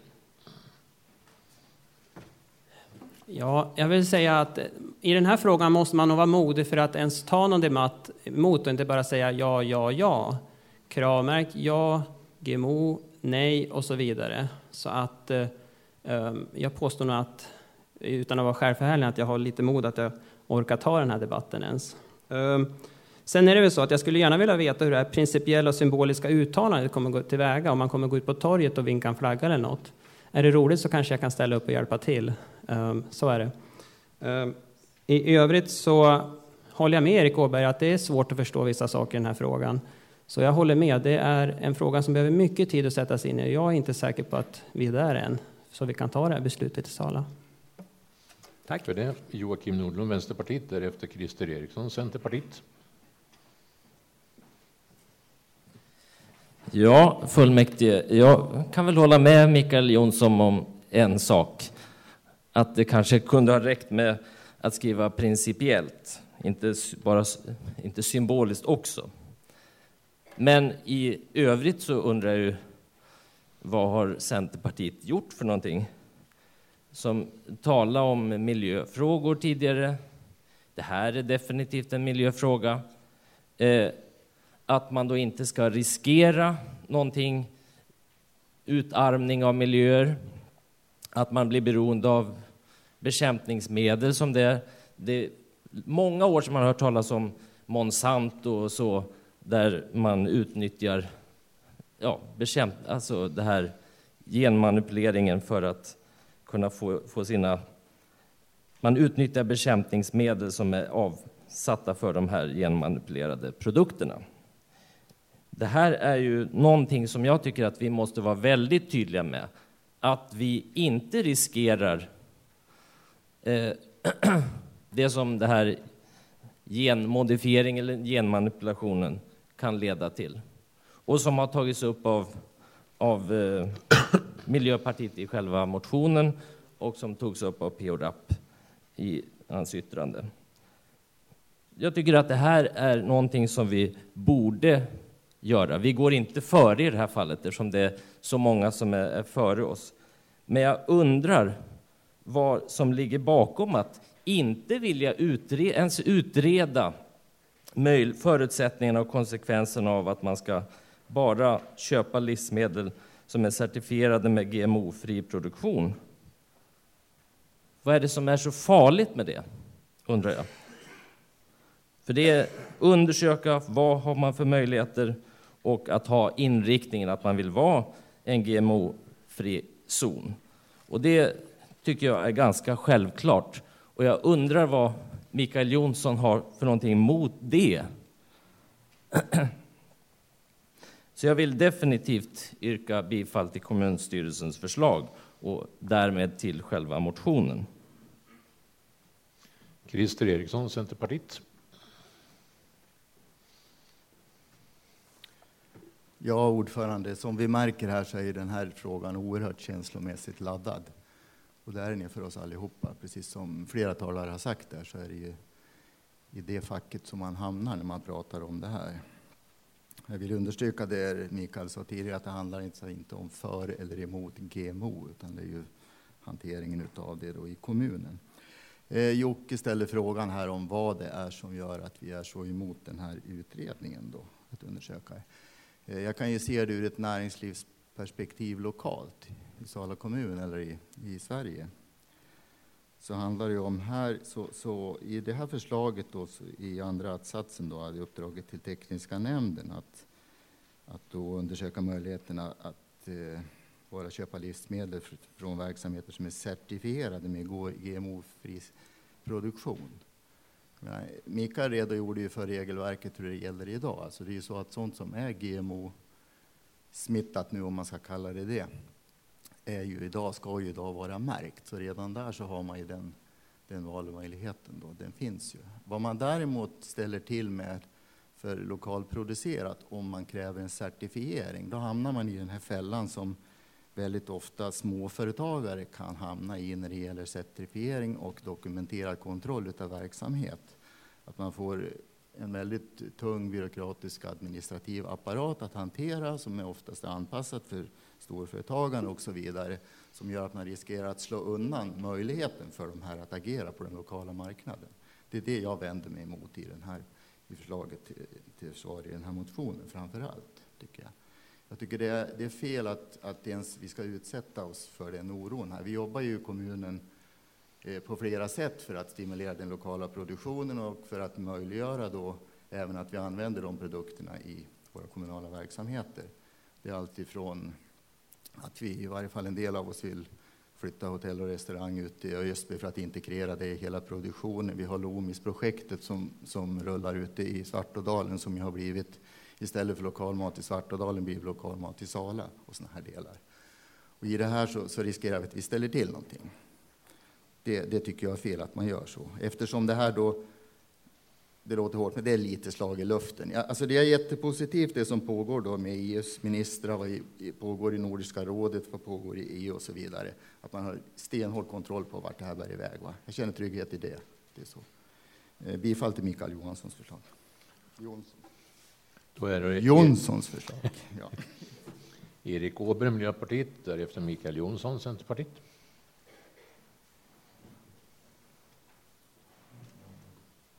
Ja, jag vill säga att i den här frågan måste man nog vara modig för att ens ta någon debatt emot och inte bara säga ja, ja, ja. Kravmärk, ja, G M O, nej och så vidare. Så att eh, jag påstår nog att, utan att vara självförhärligande, att jag har lite mod att jag orkar ta den här debatten ens. Eh, sen är det väl så att jag skulle gärna vilja veta hur det här principiella och symboliska uttalandet kommer gå tillväga. Om man kommer gå ut på torget och vinka en flagga eller något. Är det roligt så kanske jag kan ställa upp och hjälpa till. Um, så är det. Um, I övrigt så håller jag med Erik Åberg att det är svårt att förstå vissa saker i den här frågan. Så jag håller med. Det är en fråga som behöver mycket tid att sätta sig in i. Jag är inte säker på att vi är där än. Så vi kan ta det här beslutet i Sala. Tack för det. Joakim Nordlund, Vänsterpartiet, därefter Christer Eriksson, Centerpartiet. Ja, fullmäktige. Jag kan väl hålla med Mikael Jonsson om en sak. Att det kanske kunde ha räckt med att skriva principiellt. Inte bara inte symboliskt också. Men i övrigt så undrar jag ju, vad har Centerpartiet gjort för någonting? Som talade om miljöfrågor tidigare. Det här är definitivt en miljöfråga. Eh, att man då inte ska riskera någonting, utarmning av miljöer, att man blir beroende av bekämpningsmedel som det är. Det är många år som man har hört talas om Monsanto och så, där man utnyttjar ja, bekämp, alltså det här genmanipuleringen för att kunna få, få sina... Man utnyttjar bekämpningsmedel som är avsatta för de här genmanipulerade produkterna. Det här är ju någonting som jag tycker att vi måste vara väldigt tydliga med. Att vi inte riskerar eh, det som det här genmodifiering eller genmanipulationen kan leda till. Och som har tagits upp av, av eh, Miljöpartiet i själva motionen och som togs upp av P O R A P i hans yttrande. Jag tycker att det här är någonting som vi borde göra. Vi går inte före i det här fallet eftersom det är så många som är, är före oss. Men jag undrar vad som ligger bakom att inte vilja utreda, ens utreda möj, förutsättningarna och konsekvenserna av att man ska bara köpa livsmedel som är certifierade med G M O-fri produktion. Vad är det som är så farligt med det, undrar jag. För det är undersöka vad har man för möjligheter och att ha inriktningen att man vill vara en G M O-fri zon. Och det tycker jag är ganska självklart. Och jag undrar vad Mikael Jonsson har för någonting emot det. Så jag vill definitivt yrka bifall till kommunstyrelsens förslag och därmed till själva motionen. Christer Eriksson, Centerpartiet. Ja, ordförande, som vi märker här så är den här frågan oerhört känslomässigt laddad. Och det är den för oss allihopa. Precis som flera talare har sagt där så är det ju i det facket som man hamnar när man pratar om det här. Jag vill understryka det Mikael sa tidigare, att det handlar inte, inte om för eller emot G M O, utan det är ju hanteringen av det då i kommunen. Eh, Jocke ställer frågan här om vad det är som gör att vi är så emot den här utredningen då, att undersöka. Eh, jag kan ju se det ur ett näringslivsperspektiv lokalt i Sala kommun eller i, i Sverige. Så handlar det om här, så, så i det här förslaget då, så i andra attsatsen då, hade uppdraget till tekniska nämnden att, att då undersöka möjligheterna att eh, bara köpa livsmedel från verksamheter som är certifierade med G M O-fri produktion. Men Mikael redogjorde ju för regelverket hur det gäller idag. Alltså det är ju så att sånt som är G M O-smittat nu, om man ska kalla det det, är ju idag, ska ju idag vara märkt. Så redan där så har man ju den, den valmöjligheten då, den finns ju. Vad man däremot ställer till med för lokalproducerat, om man kräver en certifiering, då hamnar man i den här fällan som väldigt ofta småföretagare kan hamna i när det gäller certifiering och dokumenterad kontroll av verksamhet. Att man får en väldigt tung byråkratisk administrativ apparat att hantera som är oftast anpassat för storföretagare och så vidare, som gör att man riskerar att slå undan möjligheten för de här att agera på den lokala marknaden. Det är det jag vänder mig emot i, den här, i förslaget till, till svar i den här motionen framför allt, tycker jag. Jag tycker det är, det är fel att, att ens vi ska utsätta oss för den oron här. Vi jobbar ju i kommunen eh, på flera sätt för att stimulera den lokala produktionen och för att möjliggöra då även att vi använder de produkterna i våra kommunala verksamheter. Det är alltifrån att vi, i varje fall en del av oss, vill flytta hotell och restaurang ut i Ösby för att integrera det i hela produktionen. Vi har Lomis-projektet som, som rullar ute i Svartådalen, som ju har blivit, istället för lokalmat i Svartådalen, blir lokalmat i Sala och såna här delar. Och i det här så, så riskerar vi att vi ställer till någonting. Det, det tycker jag är fel att man gör så. Eftersom det här då, det låter hårt, men det är lite slag i luften. Ja, alltså det är jättepositivt det som pågår då med E U:s ministrar, vad pågår i Nordiska rådet, vad pågår i E U och så vidare. Att man har stenhård kontroll på vart det här bär iväg. Va? Jag känner trygghet i det. Det är så. Eh, bifall till Mikael Johanssons förslag. Jonsson. Då är det Jonssons förslag. Ja. Erik Åberg, Miljöpartiet, därefter Mikael Jonsson, Centerpartiet.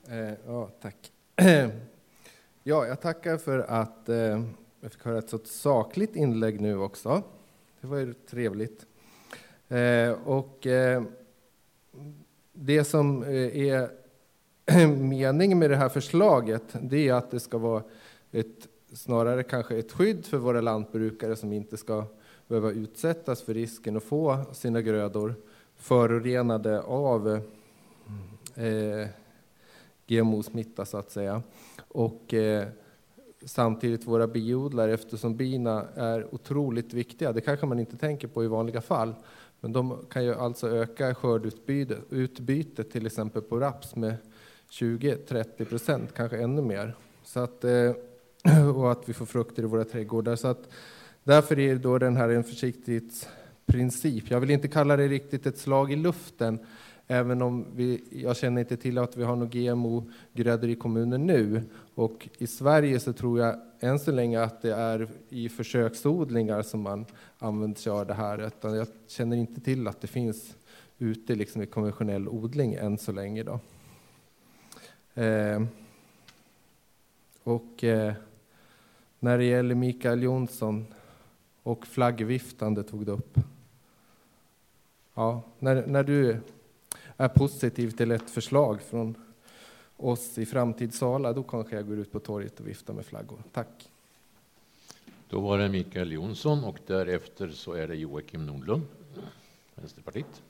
Eh, ja, tack. Ja, jag tackar för att eh, jag fick höra ett så sakligt inlägg nu också. Det var ju trevligt. Eh, och eh, det som är meningen med det här förslaget, det är att det ska vara ett, snarare kanske ett skydd för våra lantbrukare som inte ska behöva utsättas för risken att få sina grödor förorenade av eh, G M O-smitta så att säga. Och eh, samtidigt våra biodlare, eftersom bina är otroligt viktiga, det kanske man inte tänker på i vanliga fall, men de kan ju alltså öka skördutbytet till exempel på raps med tjugo till trettio procent, kanske ännu mer. Så att, eh, och att vi får frukter i våra trädgårdar. Så att, därför är då den här en försiktighetsprincip. Jag vill inte kalla det riktigt ett slag i luften, även om vi, jag känner inte till att vi har några G M O-grödor i kommunen nu. Och i Sverige så tror jag än så länge att det är i försöksodlingar som man använder sig av det här. Utan jag känner inte till att det finns ute liksom i konventionell odling än så länge. Då. Eh, och eh, när det gäller Mikael Jonsson och flaggviftande tog det upp. Ja, när, när du är positiv till ett förslag från oss i Framtidssala, då kanske jag går ut på torget och viftar med flaggor. Tack. Då var det Mikael Jonsson och därefter så är det Joakim Nordlund, Vänsterpartiet.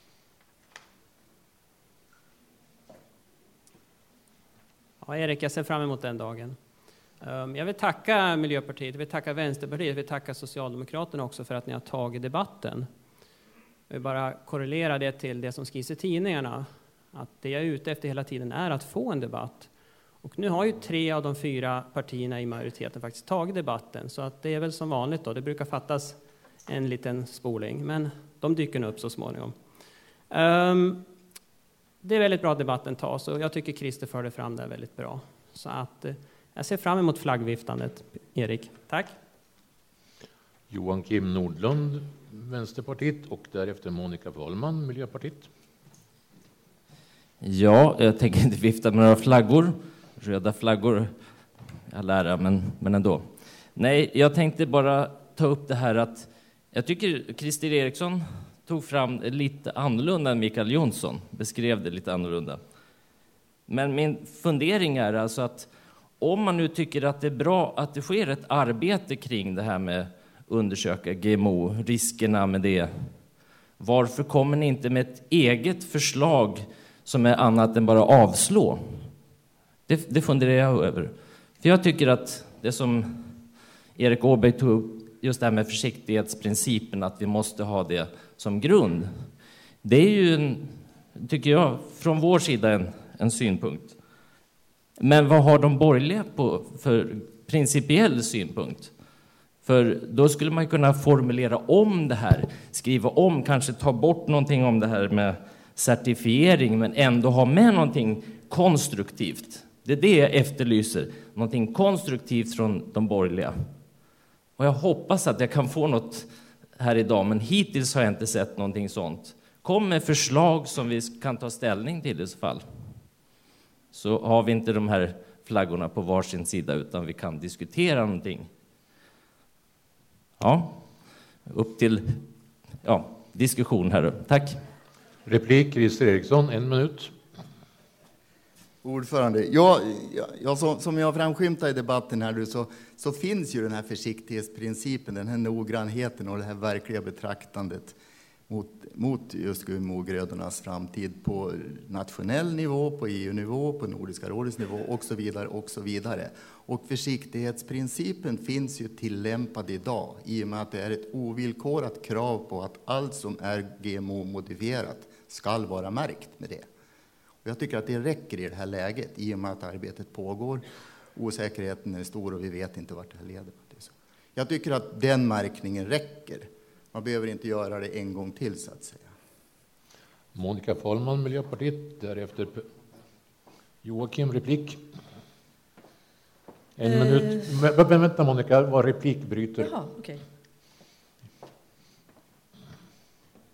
Ja, Erik, jag ser fram emot den dagen. Jag vill tacka Miljöpartiet, jag vill tacka Vänsterpartiet, jag vill tacka Socialdemokraterna också för att ni har tagit debatten. Jag vill bara korrelera det till det som skrivs i tidningarna. Att det jag är ute efter hela tiden är att få en debatt. Och nu har ju tre av de fyra partierna i majoriteten faktiskt tagit debatten. Så att det är väl som vanligt då. Det brukar fattas en liten spoling. Men de dyker upp så småningom. Um, det är väldigt bra att debatten tas. Och jag tycker Christer förde fram det väldigt bra. Så att eh, jag ser fram emot flaggviftandet, Erik. Tack. Joakim Nordlund, Vänsterpartiet, och därefter Monica Wahlman, Miljöpartiet. Ja, jag tänker inte vifta med några flaggor. Röda flaggor, jag lär, men, men ändå. Nej, jag tänkte bara ta upp det här att jag tycker Christer Eriksson tog fram lite annorlunda än Mikael Jonsson. Beskrev det lite annorlunda. Men min fundering är alltså att om man nu tycker att det är bra att det sker ett arbete kring det här med undersöka G M O, riskerna med det. Varför kommer ni inte med ett eget förslag som är annat än bara avslå? Det, det funderar jag över. För jag tycker att det som Erik Åberg tog upp, just det här med försiktighetsprincipen, att vi måste ha det som grund. Det är ju, en, tycker jag, från vår sida en, en synpunkt. Men vad har de borgerliga på för principiell synpunkt? För då skulle man kunna formulera om det här, skriva om, kanske ta bort någonting om det här med certifiering, men ändå ha med någonting konstruktivt. Det är det jag efterlyser, någonting konstruktivt från de borgerliga. Och jag hoppas att jag kan få något här idag, men hittills har jag inte sett någonting sånt. Kom med förslag som vi kan ta ställning till i så fall. Så har vi inte de här flaggorna på varsin sida, utan vi kan diskutera någonting. Ja, upp till ja, diskussion här. Tack. Replik, Christer Eriksson, en minut. Ordförande, ja, ja, som, som jag framskymtar i debatten här nu så, så finns ju den här försiktighetsprincipen, den här noggrannheten och det här verkliga betraktandet mot, mot just G M O-grödornas framtid på nationell nivå, på E U-nivå, på Nordiska rådets nivå och så vidare och så vidare. Och försiktighetsprincipen finns ju tillämpad idag i och med att det är ett ovillkorat krav på att allt som är G M O-modifierat ska vara märkt med det. Och jag tycker att det räcker i det här läget i och med att arbetet pågår. Osäkerheten är stor och vi vet inte vart det här leder. Jag tycker att den märkningen räcker. Man behöver inte göra det en gång till så att säga. Monica Wahlman, Miljöpartiet, därefter Joakim, replik. En uh, minut. Men, vänta Monica, vad replik bryter. Jaha, okej. Okay.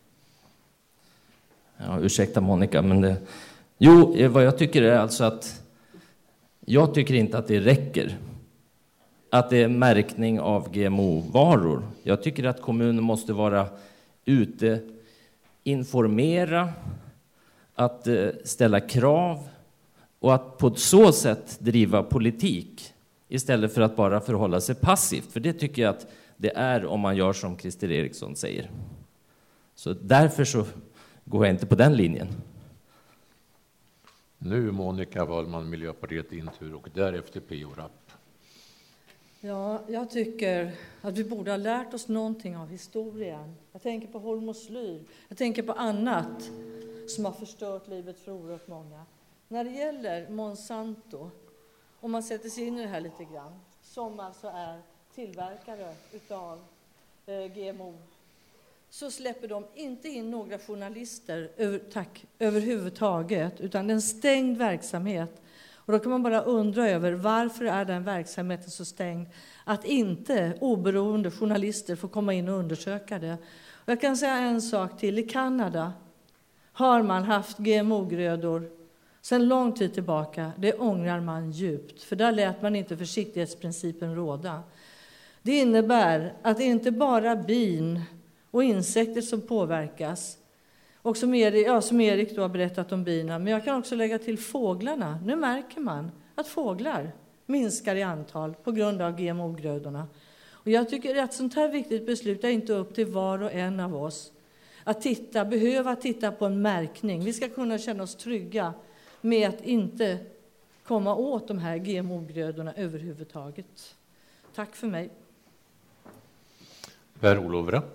Ja, ursäkta Monica, men det... Jo, vad jag tycker är alltså att Jag tycker inte att det räcker att det är märkning av G M O-varor. Jag tycker att kommunen måste vara ute, informera, att eh, ställa krav och att på så sätt driva politik istället för att bara förhålla sig passivt. För det tycker jag att det är om man gör som Christer Eriksson säger. Så därför så går jag inte på den linjen. Nu Monica Wallman, Miljöpartiet, din tur, och därefter P O Rapp. Ja, jag tycker att vi borde ha lärt oss någonting av historien. Jag tänker på Hormoslyr. Jag tänker på annat som har förstört livet för oerhört många. När det gäller Monsanto, om man sätter sig in i det här lite grann, som alltså är tillverkare utav eh, G M O, så släpper de inte in några journalister över, tack, överhuvudtaget, utan det är en stängd verksamhet. Och då kan man bara undra över varför är den verksamheten så stängd att inte oberoende journalister får komma in och undersöka det. Och jag kan säga en sak till. I Kanada har man haft G M O-grödor sedan lång tid tillbaka. Det ångrar man djupt, för där lät man inte försiktighetsprincipen råda. Det innebär att det inte bara bin och insekter som påverkas. Och som Erik, ja, som Erik då har berättat om bina. Men jag kan också lägga till fåglarna. Nu märker man att fåglar minskar i antal på grund av G M O-grödorna. Och jag tycker att ett sånt här viktigt beslut är inte upp till var och en av oss att titta, behöva titta på en märkning. Vi ska kunna känna oss trygga med att inte komma åt de här G M O-grödorna överhuvudtaget. Tack för mig. Per-Olof Rapp.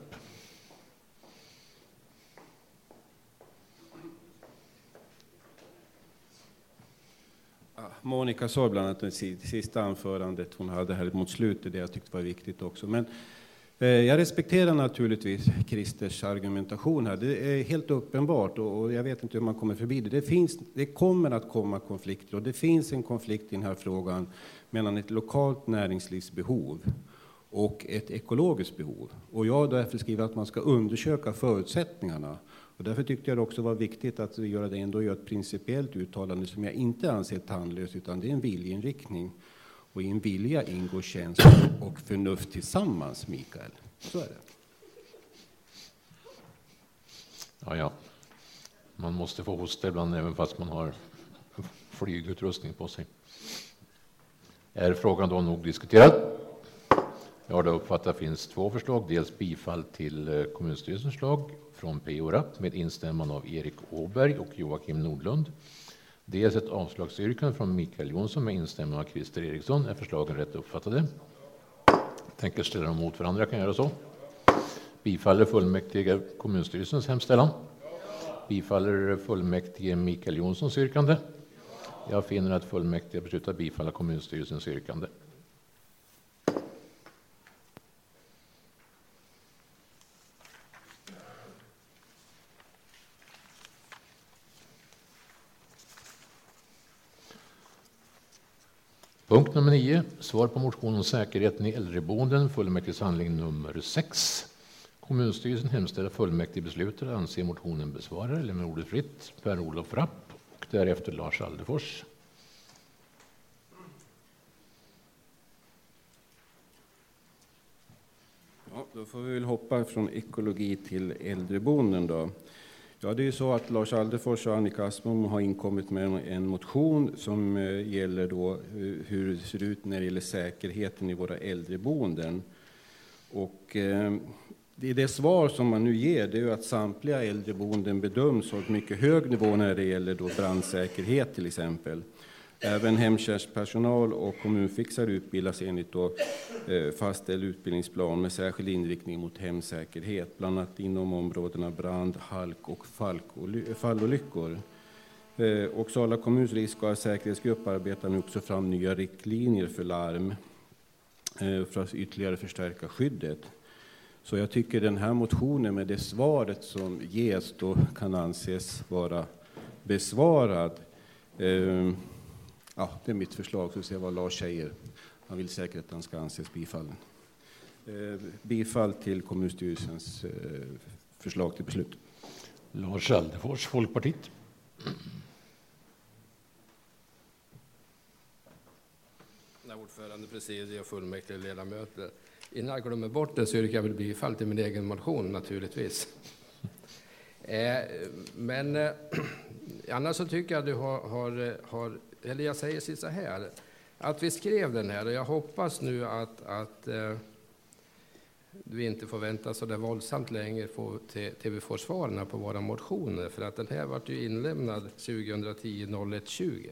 Monica sa bland annat i det sista anförandet hon hade här mot slutet, det jag tyckte var viktigt också. Men eh, jag respekterar naturligtvis Christers argumentation här. Det är helt uppenbart och, och jag vet inte hur man kommer förbi det. Det, finns, det kommer att komma konflikter och det finns en konflikt i den här frågan mellan ett lokalt näringslivsbehov och ett ekologiskt behov. Och jag har därför skrivit att man ska undersöka förutsättningarna. Och därför tyckte jag det också var viktigt att vi gör det ändå gör ett principiellt uttalande som jag inte anser tandlöst, utan det är en viljeinriktning. Och i en vilja ingår känsla och förnuft tillsammans, Mikael. Så är det. Ja, ja. Man måste få hosta ibland även fast man har flygutrustning på sig. Är frågan då nog diskuterad? Jag har då uppfattat finns två förslag. Dels bifall till kommunstyrelsens förslag från P O Rapp med instämmande av Erik Åberg och Joakim Nordlund. Dels ett avslagsyrkande från Mikael Jonsson med instämmande av Christer Eriksson. Är förslagen rätt uppfattade? Tänker ställa dem mot varandra, kan jag göra så. Bifaller fullmäktige kommunstyrelsens hemställan? Bifaller fullmäktige Mikael Jonssons yrkande? Jag finner att fullmäktige beslutar bifalla kommunstyrelsens yrkande. Punkt nummer nio. Svar på motion om säkerheten i äldreboenden. Fullmäktiges handling nummer sex. Kommunstyrelsen hemställer fullmäktige beslutar att anse motionen besvarad eller med ordet fritt. Per-Olof Rapp och därefter Lars Aldefors. Ja, då får vi väl hoppa från ekologi till äldreboenden då. Ja, det är ju så att Lars Aldefors och Annika Asplund har inkommit med en motion som gäller då hur det ser ut när det gäller säkerheten i våra äldreboenden. Och eh, det, det svar som man nu ger, det är ju att samtliga äldreboenden bedöms ha ett mycket hög nivå när det gäller då brandsäkerhet till exempel. Även hemtjänstpersonal och kommunfixare utbildas enligt då, eh, fastställd utbildningsplan med särskild inriktning mot hemsäkerhet, bland annat inom områdena brand, halk och fallolyckor. Eh, och Sala kommuns risk- och säkerhetsgrupp arbetar nu också fram nya riktlinjer för larm eh, för att ytterligare förstärka skyddet. Så jag tycker den här motionen med det svaret som ges då kan anses vara besvarad. Eh, Ja, det är mitt förslag, så ser vad Lars säger. Han vill säkert att han ska anses bifallen. Eh, bifall till kommunstyrelsens eh, förslag till beslut. Lars Aldefors, Folkpartiet. Ordförande, presidium och fullmäktige ledamöter. Innan jag glömmer bort det så yrkar jag väl bifall till min egen motion naturligtvis. eh, men eh, annars så tycker jag du har, har, har, eller jag säger så här, att vi skrev den här och jag hoppas nu att, att eh, vi inte får vänta så där våldsamt länge på, till, till vi får svaren på våra motioner, för att den här var ju inlämnad tjugohundratio noll ett tjugo.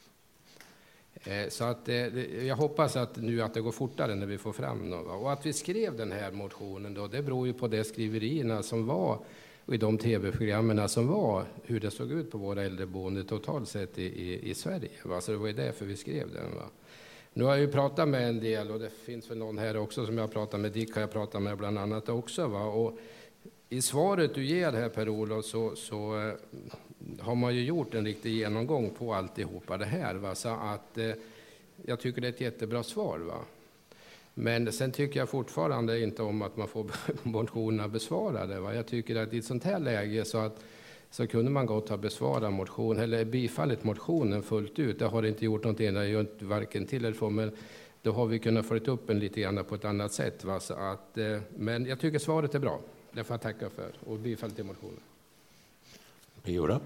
Så att, jag hoppas att nu att det går fortare när vi får fram något. Och att vi skrev den här motionen då, det beror ju på de skriverierna som var och i de tv-programmen som var, hur det såg ut på våra äldreboende totalt sett i, i, i Sverige. Va? Så det var ju därför vi skrev den. Va? Nu har jag ju pratat med en del, och det finns väl någon här också som jag har pratat med, Dick har jag pratat med bland annat också. Va? Och i svaret du ger här, Per-Olof, så, så har man ju gjort en riktig genomgång på alltihopa det här. Va? Så att, eh, jag tycker det är ett jättebra svar. Va? Men sen tycker jag fortfarande inte om att man får motionerna besvarade. Va? Jag tycker att i ett sånt här läge så, att, så kunde man gott ha besvarat motion, eller bifallit motionen fullt ut. Det har inte gjort någonting, det gör inte varken till eller från, men då har vi kunnat få upp en lite grann på ett annat sätt. Va? Så att, eh, men jag tycker svaret är bra. Det får jag tacka för. Och bifall till motionen. P.O.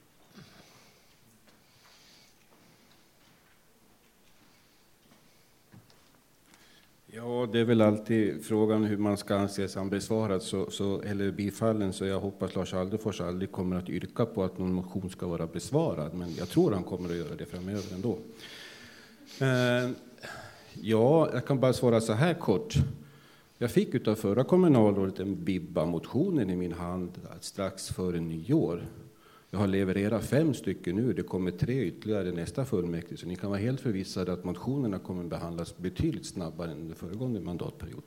Ja, det är väl alltid frågan hur man ska anse sig besvarad så, så, eller bifallen, så jag hoppas Lars Alderfors aldrig kommer att yrka på att någon motion ska vara besvarad, men jag tror han kommer att göra det framöver ändå. Eh, ja, jag kan bara svara så här kort. Jag fick utav förra kommunalrådet en Bibba-motionen i min hand strax före nyår. Jag har levererat fem stycken nu, det kommer tre ytterligare nästa fullmäktige, så ni kan vara helt förvissade att motionerna kommer att behandlas betydligt snabbare än den föregående mandatperioden.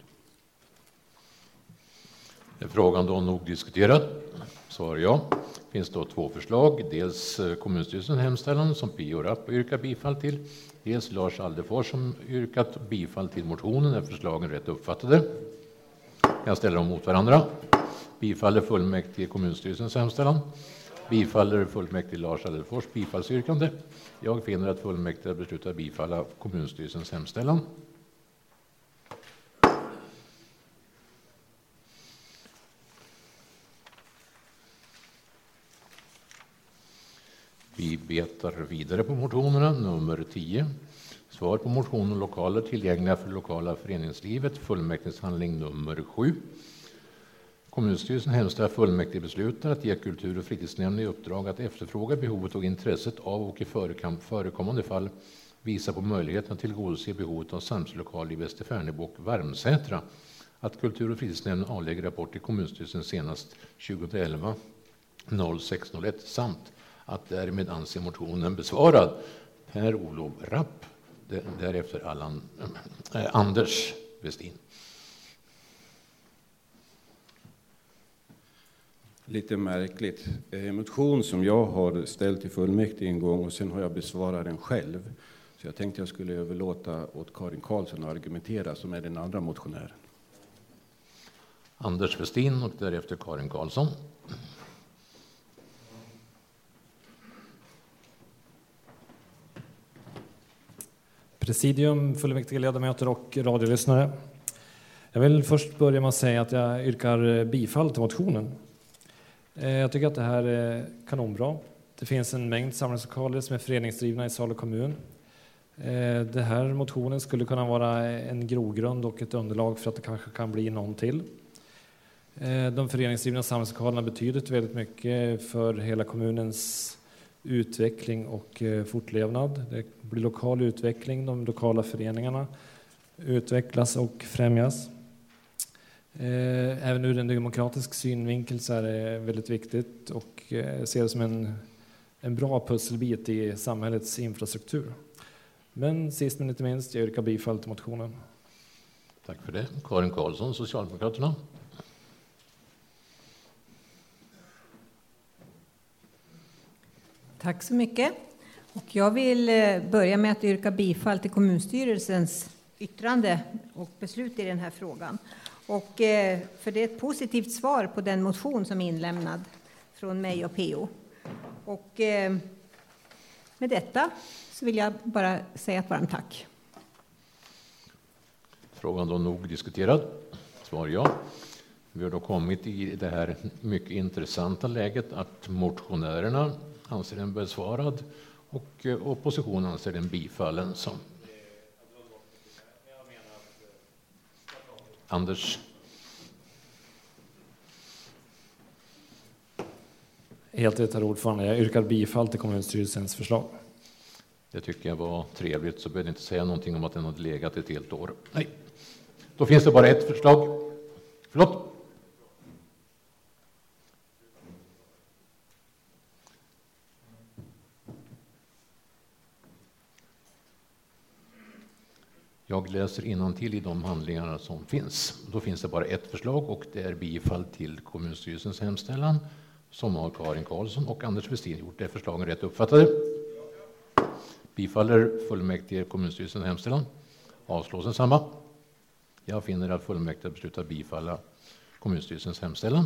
Är frågan då nog diskuterad? Svar ja. Finns då två förslag. Dels kommunstyrelsens hemställan som P O Rapp yrkar bifall till. Dels Lars Alderfors som yrkat bifall till motionen. Är förslagen rätt uppfattade? Jag ställer dem mot varandra. Bifaller fullmäktige kommunstyrelsens hemställan. Bifaller fullmäktige Lars Alderfors bifallsyrkande. Jag finner att fullmäktige beslutar bifalla kommunstyrelsens hemställan. Vi betar vidare på motionerna. Nummer tio. Svar på motionen lokaler tillgängliga för lokala föreningslivet. Fullmäktigeshandling nummer sju. Kommunstyrelsen hemställer fullmäktige beslutar att ge kultur- och fritidsnämnden i uppdrag att efterfråga behovet och intresset av och i förekommande fall visa på möjligheten att tillgodose behovet av samhällslokal i Västerfärnebo och Värmsätra. Att kultur- och fritidsnämnden avlägger rapport till kommunstyrelsen senast tjugoelva noll sex noll ett samt att därmed anser motionen besvarad. Per-Olof Rapp, därefter Allan, äh, Anders Westin. Lite märkligt. En motion som jag har ställt till fullmäktige en gång och sen har jag besvarat den själv. Så jag tänkte jag skulle överlåta åt Karin Karlsson att argumentera som är den andra motionären. Anders Westin och därefter Karin Karlsson. Presidium, fullmäktige ledamöter och radiolyssnare. Jag vill först börja med att säga att jag yrkar bifall till motionen. Jag tycker att det här är kanonbra. Det finns en mängd samlingslokaler som är föreningsdrivna i Sala kommun. Det här motionen skulle kunna vara en grogrund och ett underlag för att det kanske kan bli någon till. De föreningsdrivna samlingslokalerna betyder väldigt mycket för hela kommunens utveckling och fortlevnad. Det blir lokal utveckling, de lokala föreningarna utvecklas och främjas. Även ur en demokratisk synvinkel så är det väldigt viktigt och ser det som en, en bra pusselbit i samhällets infrastruktur. Men sist men inte minst, jag yrkar bifall till motionen. Tack för det. Karin Karlsson, Socialdemokraterna. Tack så mycket. Och jag vill börja med att yrka bifall till kommunstyrelsens yttrande och beslut i den här frågan. Och för det är ett positivt svar på den motion som är inlämnad från mig och P O. Och med detta så vill jag bara säga ett varmt tack. Frågan då nog diskuterad. Svar ja. Vi har då kommit i det här mycket intressanta läget att motionärerna anser den besvarad och oppositionen anser den bifallen som. Anders. Helt rätt, herr ordförande. Jag yrkar bifall till kommunstyrelsens förslag. Det tycker jag var trevligt, så behöver ni inte säga någonting om att den hade legat ett helt år. Nej. Då finns det bara ett förslag. Förlåt? Jag läser innantill i de handlingarna som finns. Då finns det bara ett förslag och det är bifall till kommunstyrelsens hemställan som har Karin Karlsson och Anders Westin gjort det förslagen rätt uppfattade. Bifaller fullmäktige kommunstyrelsens hemställan. Avslås densamma. Jag finner att fullmäktige beslutar bifalla kommunstyrelsens hemställan.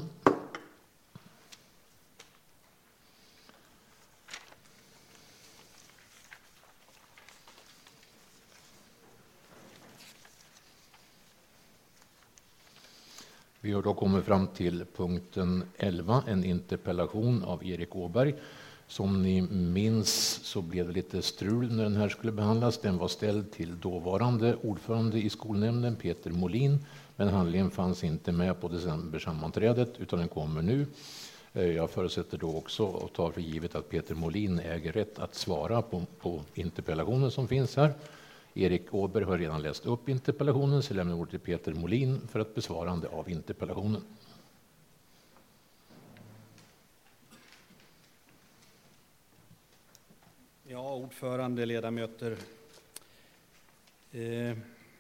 Vi har då kommit fram till punkten elva, en interpellation av Erik Åberg. Som ni minns så blev det lite strul när den här skulle behandlas. Den var ställd till dåvarande ordförande i skolnämnden Peter Molin, men handlingen fanns inte med på decembersammanträdet utan den kommer nu. Jag förutsätter då också och tar för givet att Peter Molin äger rätt att svara på, på interpellationen som finns här. Erik Åberg har redan läst upp interpellationen, så lämnar jag ordet till Peter Molin för ett besvarande av interpellationen. Ja, ordförande, ledamöter. Eh,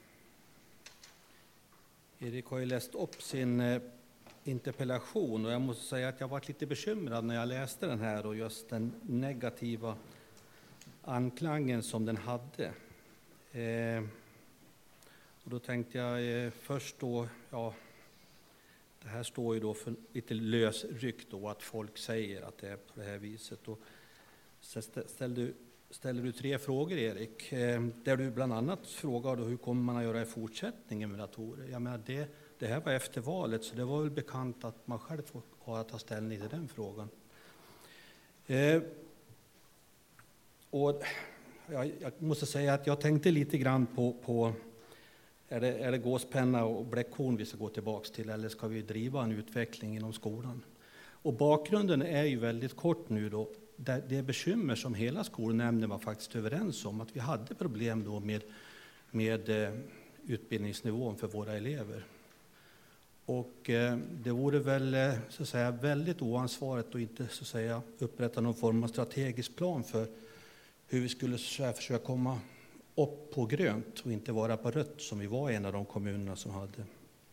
Erik har ju läst upp sin eh, interpellation och jag måste säga att jag var lite bekymrad när jag läste den här och just den negativa anklangen som den hade. Eh, och då tänkte jag eh, först då, ja, det här står ju då för lite lösryckt då att folk säger att det är på det här viset. Och sen ställer du, ställer du tre frågor, Erik, eh, där du bland annat frågar då, hur kommer man att göra i fortsättningen med datorer? Jag menar, det, det här var efter valet, så det var väl bekant att man själv får ha att ta ställning till den frågan. Eh, och jag, jag måste säga att jag tänkte lite grann på, på är, det, är det gåspenna och bläckhorn vi ska gå tillbaka till, eller ska vi driva en utveckling inom skolan? Och bakgrunden är ju väldigt kort nu då. Det är bekymmer som hela skolnämnden var faktiskt överens om, att vi hade problem då med, med eh, utbildningsnivån för våra elever. Och eh, det vore väl eh, så att säga, väldigt oansvarigt att inte så att säga, upprätta någon form av strategisk plan för hur vi skulle så här, försöka komma upp på grönt och inte vara på rött som vi var i en av de kommunerna som hade.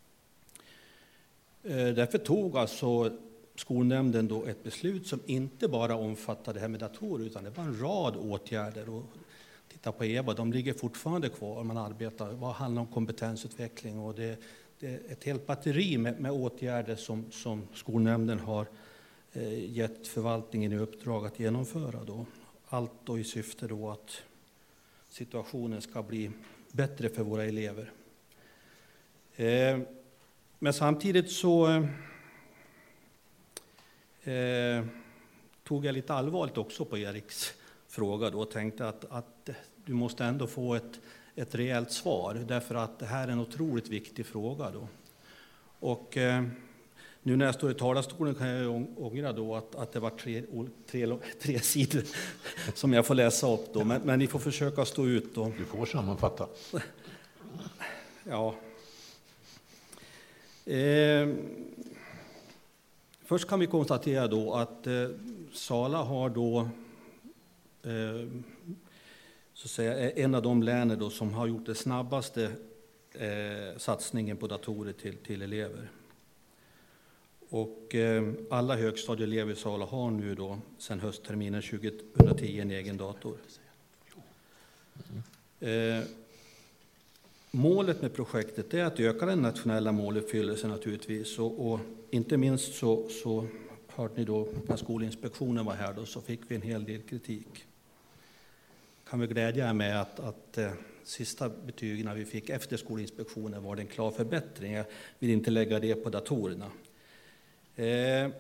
Eh, därför tog alltså skolnämnden då ett beslut som inte bara omfattade det här med datorer utan det var en rad åtgärder. Och titta på E B A, de ligger fortfarande kvar. Man arbetar, vad handlar om kompetensutveckling och det, det är ett helt batteri med, med åtgärder som, som skolnämnden har eh, gett förvaltningen i uppdrag att genomföra då. Allt då i syfte då att situationen ska bli bättre för våra elever. Eh, men samtidigt så Eh, tog jag lite allvarligt också på Eriks fråga då och tänkte att, att du måste ändå få ett, ett rejält svar därför att det här är en otroligt viktig fråga då. Och eh, nu när jag står i talarstolen kan jag ångra då att, att det var tre, tre, tre sidor som jag får läsa upp då, men, men ni får försöka stå ut då. Du får sammanfatta. Ja. Eh, Först kan vi konstatera då att eh, Sala har då eh, så att säga, en av de länen då som har gjort det snabbaste eh, satsningen på datorer till, till elever. Och eh, alla högstadieelever i Sala har nu då sedan höstterminen tjugohundratio en egen dator. Eh, Målet med projektet är att öka den nationella måluppfyllelsen naturligtvis och, och inte minst så, så hörde ni då när Skolinspektionen var här då så fick vi en hel del kritik. kan vi glädja er med att, att eh, sista betygen vi fick efter Skolinspektionen var det en klar förbättring. Jag vill inte lägga det på datorerna. Eh,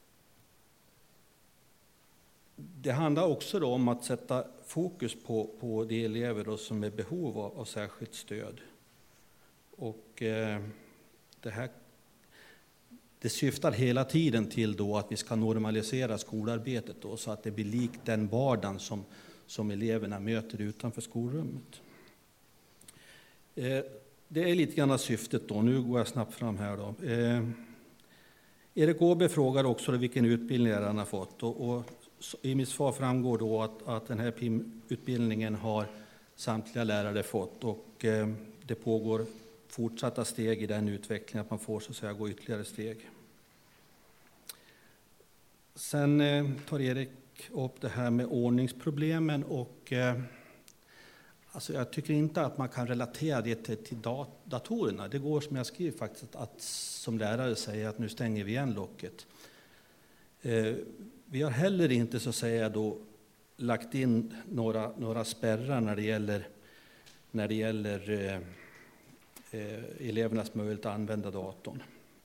det handlar också då om att sätta fokus på, på de elever då som är i behov av, av särskilt stöd. Och eh, det här det syftar hela tiden till då att vi ska normalisera skolarbetet då, så att det blir likt den vardagen som, som eleverna möter utanför skolrummet. Eh, det är lite grann syftet då. Nu går jag snabbt fram här då. Eh, Erik Åberg frågar också då vilken utbildning lärarna har fått. Och, och i mitt svar framgår då att, att den här P I M-utbildningen har samtliga lärare fått. Och eh, det pågår fortsatta steg i den utvecklingen, att man får så att säga gå ytterligare steg. Sen eh, tar Erik upp det här med ordningsproblemen och eh, alltså jag tycker inte att man kan relatera det till, till dat datorerna. Det går som jag skriver faktiskt att, att som lärare säga att nu stänger vi igen locket. Eh, vi har heller inte så att säga då lagt in några, några spärrar när det gäller, när det gäller eh, eh, elevernas möjlighet att använda datorn.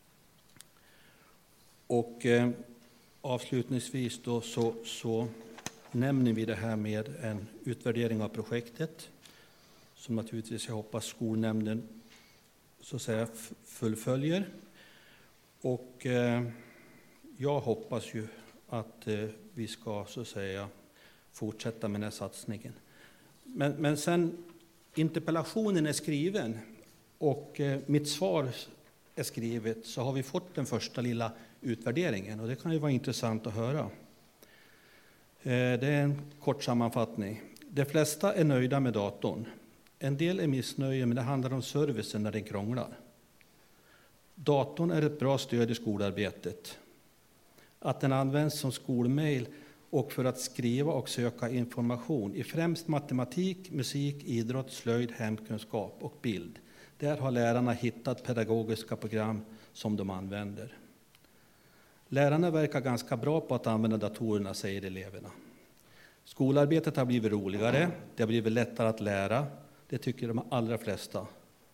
Och eh, avslutningsvis då så, så nämner vi det här med en utvärdering av projektet som naturligtvis jag hoppas skolnämnden så att säga fullföljer. Och eh, jag hoppas ju att eh, vi ska så att säga fortsätta med den här satsningen. Men, men sen interpellationen är skriven och eh, mitt svar är skrivet, så har vi fått den första lilla utvärderingen och det kan ju vara intressant att höra. Eh, det är en kort sammanfattning. De flesta är nöjda med datorn. En del är missnöjda, men det handlar om servicen när den krånglar. Datorn är ett bra stöd i skolarbetet. Att den används som skolmail och för att skriva och söka information i främst matematik, musik, idrott, slöjd, hemkunskap och bild. Där har lärarna hittat pedagogiska program som de använder. Lärarna verkar ganska bra på att använda datorerna, säger eleverna. Skolarbetet har blivit roligare, det har blivit lättare att lära. Det tycker de allra flesta.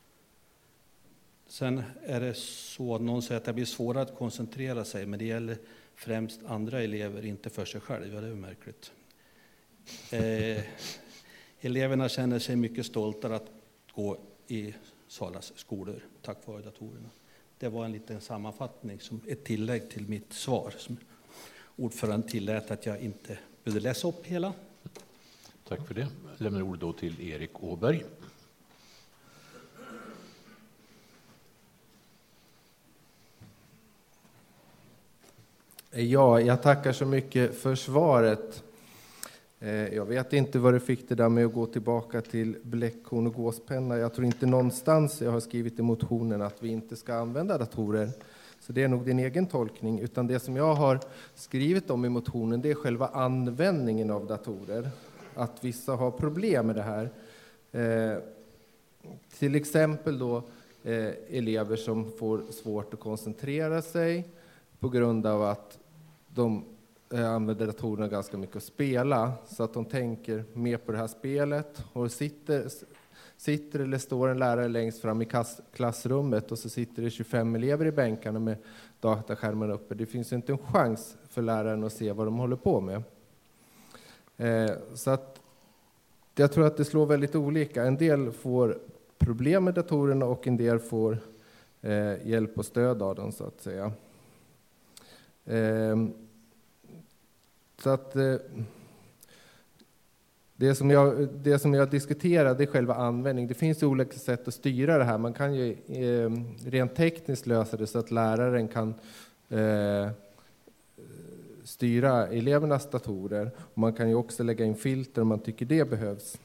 Sen är det så att någon säger att det blir svårare att koncentrera sig, men det gäller främst andra elever, inte för sig själv. Ja, det är märkligt. Eh, eleverna känner sig mycket stoltare att gå i Salas skolor tack vare datorerna. Det var en liten sammanfattning, som ett tillägg till mitt svar. Som ordföranden tillät att jag inte behövde läsa upp hela. Tack för det. Jag lämnar ordet då till Erik Åberg. Ja, jag tackar så mycket för svaret. Jag vet inte vad det fick det där med att gå tillbaka till bläckhorn och gåspenna. Jag tror inte någonstans jag har skrivit i motionen att vi inte ska använda datorer. Så det är nog din egen tolkning. Utan det som jag har skrivit om i motionen, det är själva användningen av datorer. Att vissa har problem med det här. Eh, till exempel då eh, elever som får svårt att koncentrera sig på grund av att de eh, använder datorerna ganska mycket att spela, så att de tänker mer på det här spelet. Och sitter, sitter eller står en lärare längst fram i klass, klassrummet och så sitter det tjugofem elever i bänkarna med dataskärmen uppe. Det finns inte en chans för läraren att se vad de håller på med. Eh, så att jag tror att det slår väldigt olika. En del får problem med datorerna och en del får eh, hjälp och stöd av dem, så att säga. Eh, så att eh, det som jag det som jag diskuterade är själva användning. Det finns ju olika sätt att styra det här. Man kan ju eh, rent tekniskt lösa det så att läraren kan eh, styra elevernas datorer. Och man kan ju också lägga in filter om man tycker det behövs.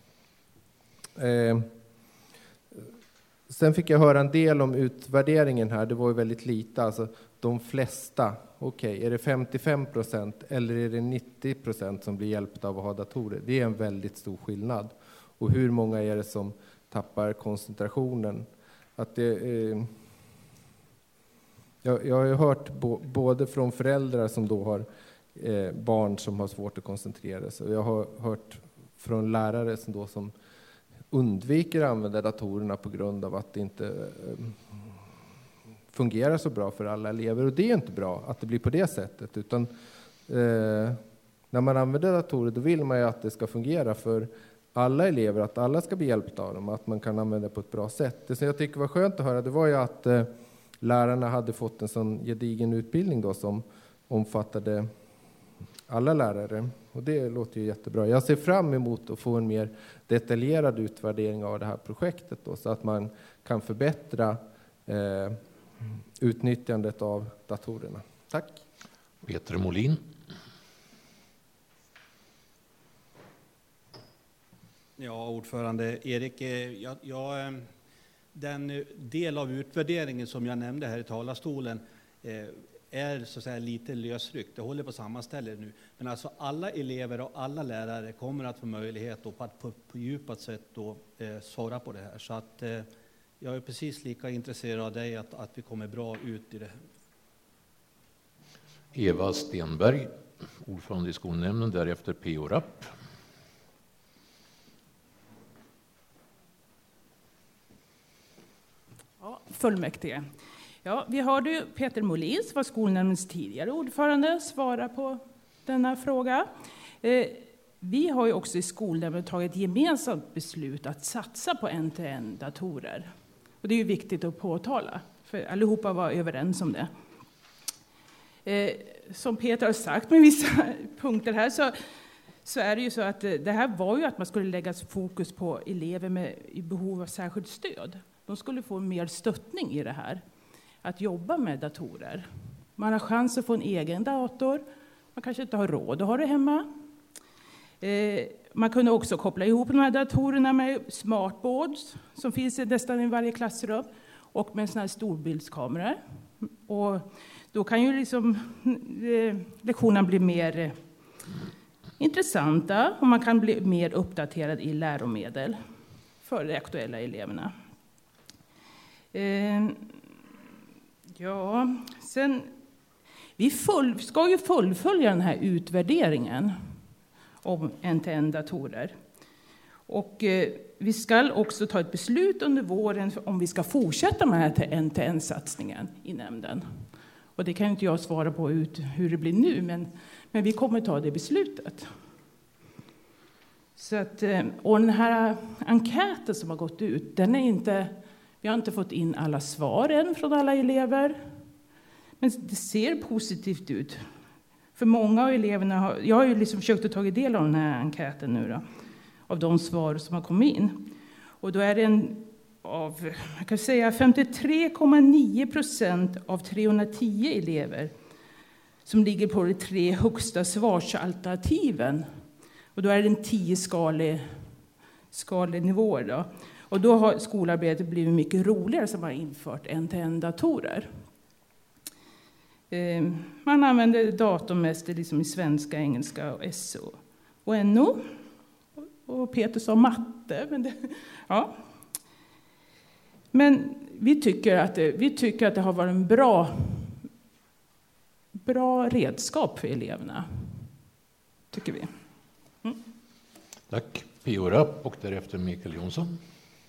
Eh, sen fick jag höra en del om utvärderingen här. Det var ju väldigt lite. Alltså de flesta, okej, okay, är det femtiofem procent eller är det nittio procent som blir hjälpta av att ha datorer? Det är en väldigt stor skillnad. Och hur många är det som tappar koncentrationen? Att det, eh, jag, jag har ju hört bo, både från föräldrar som då har eh, barn som har svårt att koncentrera sig. Och jag har hört från lärare som, då, som undviker att använda datorerna på grund av att det inte eh, fungerar så bra för alla elever. Och det är inte bra att det blir på det sättet. Utan eh, när man använder datorer, då vill man ju att det ska fungera för alla elever, att alla ska bli hjälpta av dem, att man kan använda det på ett bra sätt. Det som jag tycker var skönt att höra, det var ju att eh, lärarna hade fått en sån gedigen utbildning då, som omfattade alla lärare. Och det låter ju jättebra. Jag ser fram emot att få en mer detaljerad utvärdering av det här projektet då, så att man kan förbättra eh, utnyttjandet av datorerna. Tack. Peter Molin. Ja, ordförande Erik, jag, jag, den del av utvärderingen som jag nämnde här i talarstolen är så att säga lite lösryckt. Det håller på samma ställe nu. Men alltså alla elever och alla lärare kommer att få möjlighet att på ett fördjupat sätt då, eh, svara på det här. Så att eh, jag är precis lika intresserad av dig att, att vi kommer bra ut i det. Eva Stenberg, ordförande i skolnämnden, därefter P O Rapp. Ja, fullmäktige. Ja, vi hörde ju Peter Molin, som var skolnämndens tidigare ordförande, svara på denna fråga. Eh, vi har ju också i skolnämnden tagit ett gemensamt beslut att satsa på en till en datorer. Och det är ju viktigt att påtala, för allihopa var överens om det. Eh, som Peter har sagt med vissa punkter här, så, så är det ju så att det här var ju att man skulle lägga fokus på elever med i behov av särskilt stöd. De skulle få mer stöttning i det här, att jobba med datorer. Man har chans att få en egen dator. Man kanske inte har råd att ha det hemma. Eh, man kunde också koppla ihop de här datorerna med smartboards som finns nästan i varje klassrum och med såna här storbildskameror. Och då kan ju liksom eh, lektionerna bli mer eh, intressanta och man kan bli mer uppdaterad i läromedel för de aktuella eleverna. Eh, Ja, sen, vi full, ska ju fullfölja den här utvärderingen om en till en datorer. Och eh, vi ska också ta ett beslut under våren om vi ska fortsätta med den här en till en satsningen i nämnden. Och det kan inte jag svara på ut hur det blir nu, men, men vi kommer ta det beslutet. Så att, och den här enkäten som har gått ut, den är inte... Vi har inte fått in alla svar än från alla elever. Men det ser positivt ut. För många av eleverna har... Jag har ju liksom försökt att ta del av den här enkäten nu då. Av de svar som har kommit in. Och då är det en av... Jag kan säga femtiotre komma nio procent av trehundratio elever som ligger på de tre högsta svarsalternativen. Och då är det en tio skalig, skalig nivåer då. Och då har skolarbetet blivit mycket roligare som har infört en till en datorer. Man använder datorn mest liksom i svenska, engelska och S O och N O. Och Peter sa matte. Men, det, ja. men vi, tycker att det, vi tycker att det har varit en bra, bra redskap för eleverna. Tycker vi. Mm. Tack. P O Rapp och därefter Mikael Jonsson.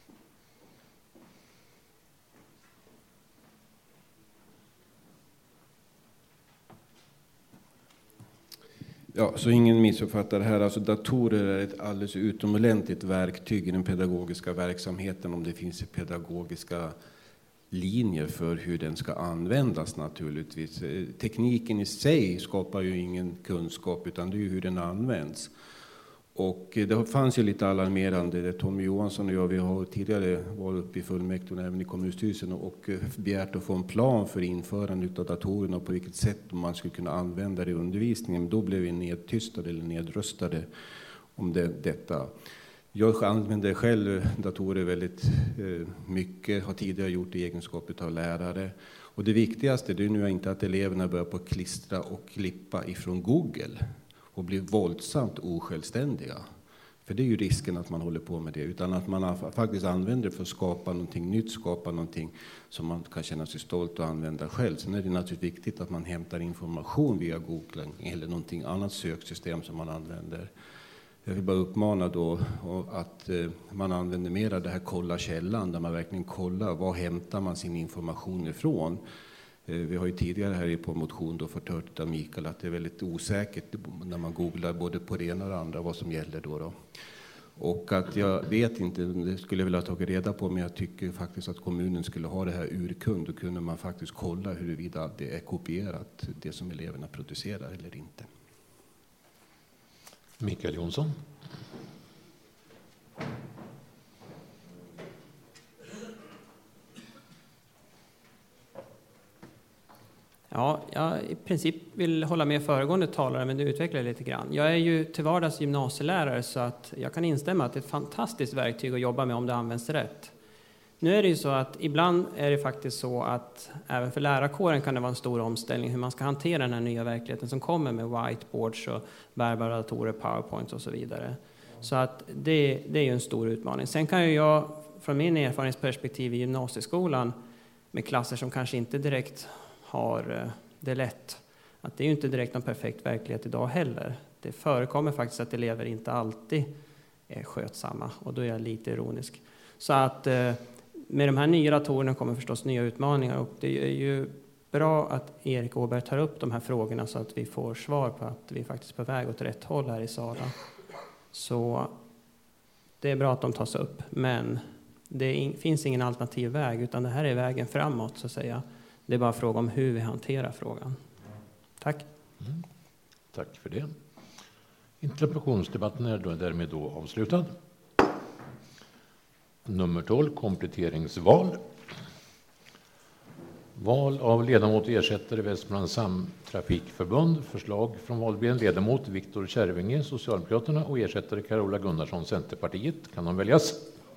Ja, så ingen missuppfattar det här. Alltså datorer är ett alldeles utomordentligt verktyg i den pedagogiska verksamheten om det finns pedagogiska linjer för hur den ska användas naturligtvis. Tekniken i sig skapar ju ingen kunskap utan det är ju hur den används. Och det fanns ju lite alarmerande, det Tommy Johansson och jag, vi har tidigare varit uppe i fullmäktige och även i kommunstyrelsen och begärt att få en plan för införande av datorerna och på vilket sätt man skulle kunna använda det i undervisningen. Men då blev vi nedtystade eller nedröstade om det, detta. Jag använder själv datorer väldigt eh, mycket, har tidigare gjort det i egenskap av lärare. Och det viktigaste det är nu inte att eleverna börjar på att klistra och klippa ifrån Google och blir våldsamt osjälvständiga. För det är ju risken att man håller på med det. Utan att man faktiskt använder det för att skapa någonting nytt, skapa någonting som man kan känna sig stolt och använda själv. Sen är det naturligtvis viktigt att man hämtar information via Google eller någonting annat söksystem som man använder. Jag vill bara uppmana då att man använder mer av det här kolla källan, där man verkligen kollar var hämtar man sin information ifrån. Vi har ju tidigare här på motion då fått hört av Mikael att det är väldigt osäkert när man googlar både på det ena och det andra vad som gäller då. då. Och att jag vet inte, det skulle jag vilja ha tagit reda på, men jag tycker faktiskt att kommunen skulle ha det här urkund. Då kunde man faktiskt kolla huruvida det är kopierat, det som eleverna producerar eller inte. Mikael Jonsson. Ja, jag i princip vill hålla med föregående talare, men det utvecklar lite grann. Jag är ju till vardags gymnasielärare, så att jag kan instämma att det är ett fantastiskt verktyg att jobba med om det används rätt. Nu är det ju så att ibland är det faktiskt så att även för lärarkåren kan det vara en stor omställning hur man ska hantera den här nya verkligheten som kommer med whiteboards och bärbara datorer, powerpoints och så vidare. Så att det, det är ju en stor utmaning. Sen kan ju jag från min erfarenhetsperspektiv i gymnasieskolan med klasser som kanske inte direkt har det lätt, att det är ju inte direkt någon perfekt verklighet idag heller. Det förekommer faktiskt att elever inte alltid är skötsamma, och då är jag lite ironisk. Så att med de här nya datorerna kommer förstås nya utmaningar, och det är ju bra att Erik Åberg tar upp de här frågorna så att vi får svar på att vi faktiskt är på väg åt rätt håll här i Sala. Så det är bra att de tas upp, men det in, finns ingen alternativ väg, utan det här är vägen framåt så att säga. Det är bara fråga om hur vi hanterar frågan. Tack. Mm. Tack för det. Interpellationsdebatten är då därmed då avslutad. Nummer tolv, kompletteringsval. Val av ledamot och ersättare i Västmanlands samtrafikförbund. Förslag från valberedningen: ledamot Viktor Kärvinge, Socialdemokraterna, och ersättare Carola Gunnarsson, Centerpartiet. Kan de väljas?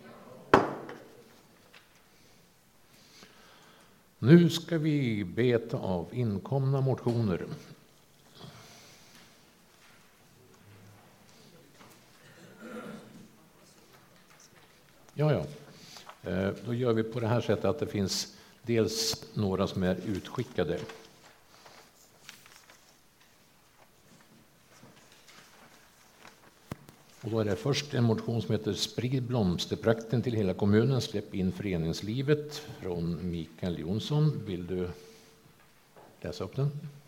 Nu ska vi beta av inkomna motioner. Ja, ja. Då gör vi på det här sättet att det finns dels några som är utskickade. Och då är det först en motion som heter Sprid blomsterprakten till hela kommunen, släpp in föreningslivet, från Mikael Jonsson. Vill du läsa upp den?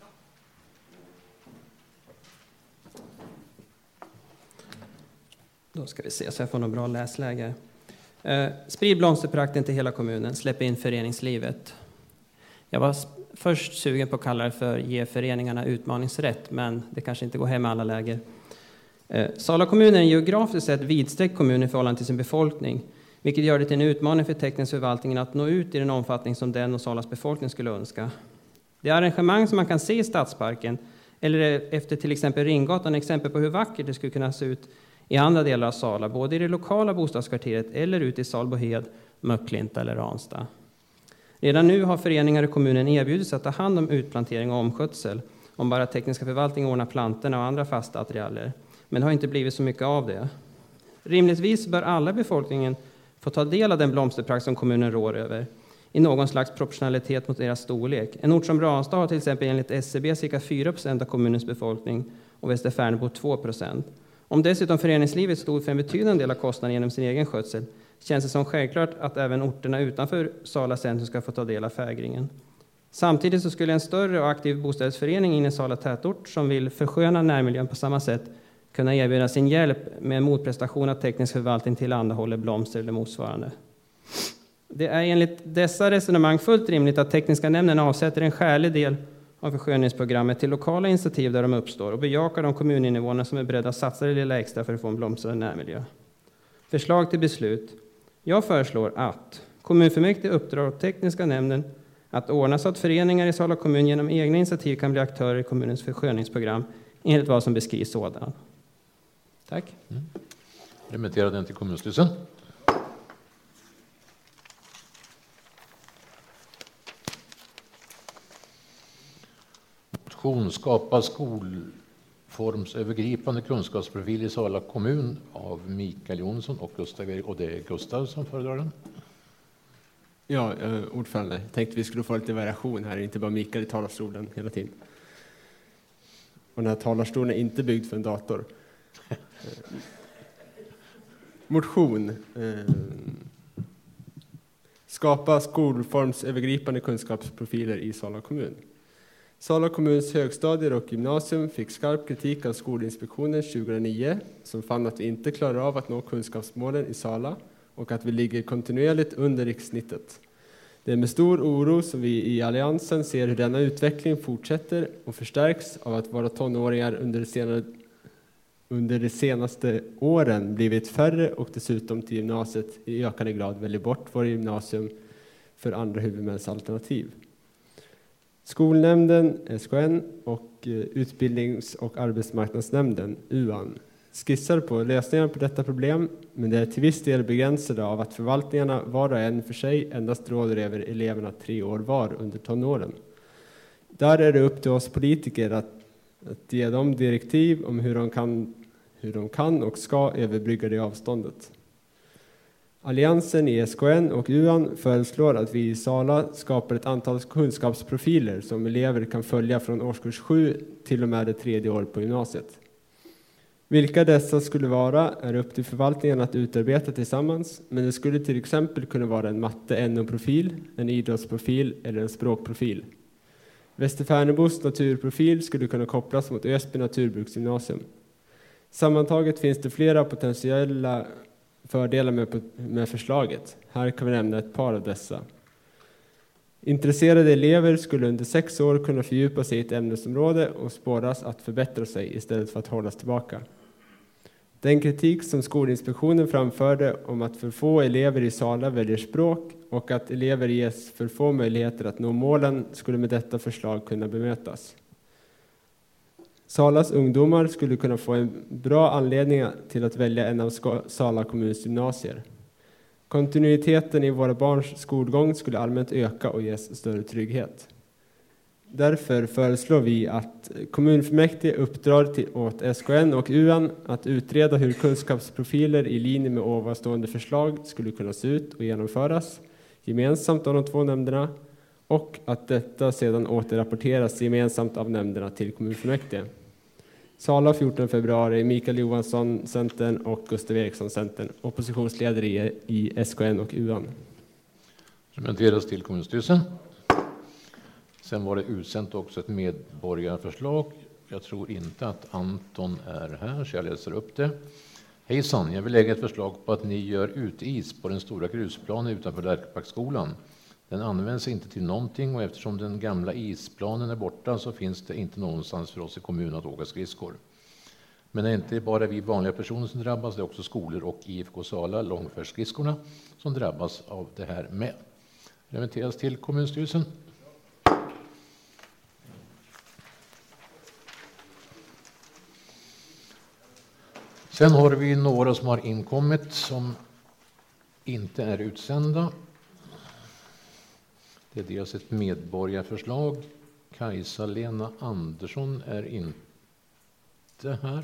Då ska vi se så jag får något bra läsläge. Eh, sprid blomsterprakten till hela kommunen, släpp in föreningslivet. Jag var först sugen på att kalla det för ge föreningarna utmaningsrätt, men det kanske inte går hem i alla läger. Eh, Sala kommun är en geografiskt sett vidsträckt kommun i förhållande till sin befolkning, vilket gör det till en utmaning för teknisk förvaltningen att nå ut i den omfattning som den och Salas befolkning skulle önska. Det arrangemang som man kan se i Stadsparken, eller efter till exempel Ringgatan, exempel på hur vackert det skulle kunna se ut i andra delar av Sala, både i det lokala bostadskvarteret eller ute i Salbohed, Möcklinta eller Ransta. Redan nu har föreningar i kommunen erbjudit sig att ta hand om utplantering och omskötsel, om bara tekniska förvaltning ordnar plantorna och andra fasta attiraljer. Men det har inte blivit så mycket av det. Rimligtvis bör alla befolkningen få ta del av den blomsterprakt som kommunen rår över, i någon slags proportionalitet mot deras storlek. En ort som Ransta har till exempel enligt S C B cirka fyra procent av kommunens befolkning och Västerfärnebo två procent. Om dessutom föreningslivet stod för en betydande del av kostnaden genom sin egen skötsel, känns det som självklart att även orterna utanför Sala centrum ska få ta del av fägringen. Samtidigt så skulle en större och aktiv bostadsförening in i Sala tätort som vill försköna närmiljön på samma sätt kunna erbjuda sin hjälp med en motprestation av teknisk förvaltning till andra blomster eller motsvarande. Det är enligt dessa resonemang fullt rimligt att tekniska nämnden avsätter en skälig del av försköningsprogrammet till lokala initiativ där de uppstår och bejakar de kommuninvånare som är beredda att satsa det lilla extra för att få en blomstrande närmiljö. Förslag till beslut. Jag föreslår att kommunfullmäktige uppdrar åt tekniska nämnden att ordna så att föreningar i Sala kommun genom egna initiativ kan bli aktörer i kommunens försköningsprogram enligt vad som beskrivs sådan. Tack. Mm. Remittera den till kommunstyrelsen. Motion skapa skolformsövergripande kunskapsprofil i Sala kommun av Mikael Jonsson och Gustav Erik, och det är Gustav som föredrar den. Ja, eh, ordförande. Jag tänkte vi skulle få lite variation här, inte bara Mikael i talarstolen hela tiden. Och den här talarstolen är inte byggd för en dator. motion. Eh, skapa skolformsövergripande kunskapsprofiler i Sala kommun. Sala kommuns högstadier och gymnasium fick skarp kritik av Skolinspektionen tjugohundranio som fann att vi inte klarar av att nå kunskapsmålen i Sala och att vi ligger kontinuerligt under rikssnittet. Det är med stor oro som vi i Alliansen ser hur denna utveckling fortsätter och förstärks av att våra tonåringar under de, senare, under de senaste åren blivit färre och dessutom till gymnasiet i ökande grad väljer bort våra gymnasium för andra huvudmäns alternativ. Skolnämnden, S K N och Utbildnings- och arbetsmarknadsnämnden, U A N, skissar på lösningar på detta problem, men det är till viss del begränsade av att förvaltningarna var och en för sig endast råder över eleverna tre år var under tonåren. Där är det upp till oss politiker att, att ge dem direktiv om hur de, kan, hur de kan och ska överbrygga det avståndet. Alliansen i S K N och U A N föreslår att vi i Sala skapar ett antal kunskapsprofiler som elever kan följa från årskurs sju till och med det tredje året på gymnasiet. Vilka dessa skulle vara är upp till förvaltningen att utarbeta tillsammans, men det skulle till exempel kunna vara en matte-N O-profil, en idrottsprofil eller en språkprofil. Västerfärnebos naturprofil skulle kunna kopplas mot Ösby naturbruksgymnasium. Sammantaget finns det flera potentiella fördelar med, med förslaget. Här kan vi nämna ett par av dessa. Intresserade elever skulle under sex år kunna fördjupa sig i ett ämnesområde och spåras att förbättra sig istället för att hållas tillbaka. Den kritik som Skolinspektionen framförde om att för få elever i Sala väljer språk och att elever ges för få möjligheter att nå målen skulle med detta förslag kunna bemötas. Salas ungdomar skulle kunna få en bra anledning till att välja en av Sala kommuns gymnasier. Kontinuiteten i våra barns skolgång skulle allmänt öka och ges större trygghet. Därför föreslår vi att kommunfullmäktige uppdrar till, åt S K N och U A N att utreda hur kunskapsprofiler i linje med ovanstående förslag skulle kunna se ut och genomföras gemensamt av de två nämnderna och att detta sedan återrapporteras gemensamt av nämnderna till kommunfullmäktige. Sala fjortonde februari, Mikael Johansson, Centern och Gustav Eriksson, Centern, oppositionsledare i, i S K N och U A N. Remitteras till kommunstyrelsen. Sen var det utsänt också ett medborgarförslag. Jag tror inte att Anton är här, så jag läser upp det. Hejsan, jag vill lägga ett förslag på att ni gör utis på den stora grusplanen utanför Lärkbackskolan. Den används inte till någonting och eftersom den gamla isplanen är borta så finns det inte någonstans för oss i kommunen att åka skridskor. Men det är inte bara vi vanliga personer som drabbas, det är också skolor och I F K Sala, långfärdsskridskorna, som drabbas av det här med. Remitteras till kommunstyrelsen. Sen har vi några som har inkommit som inte är utsända. Det är dels ett medborgarförslag. Kajsa-Lena Andersson är inte här.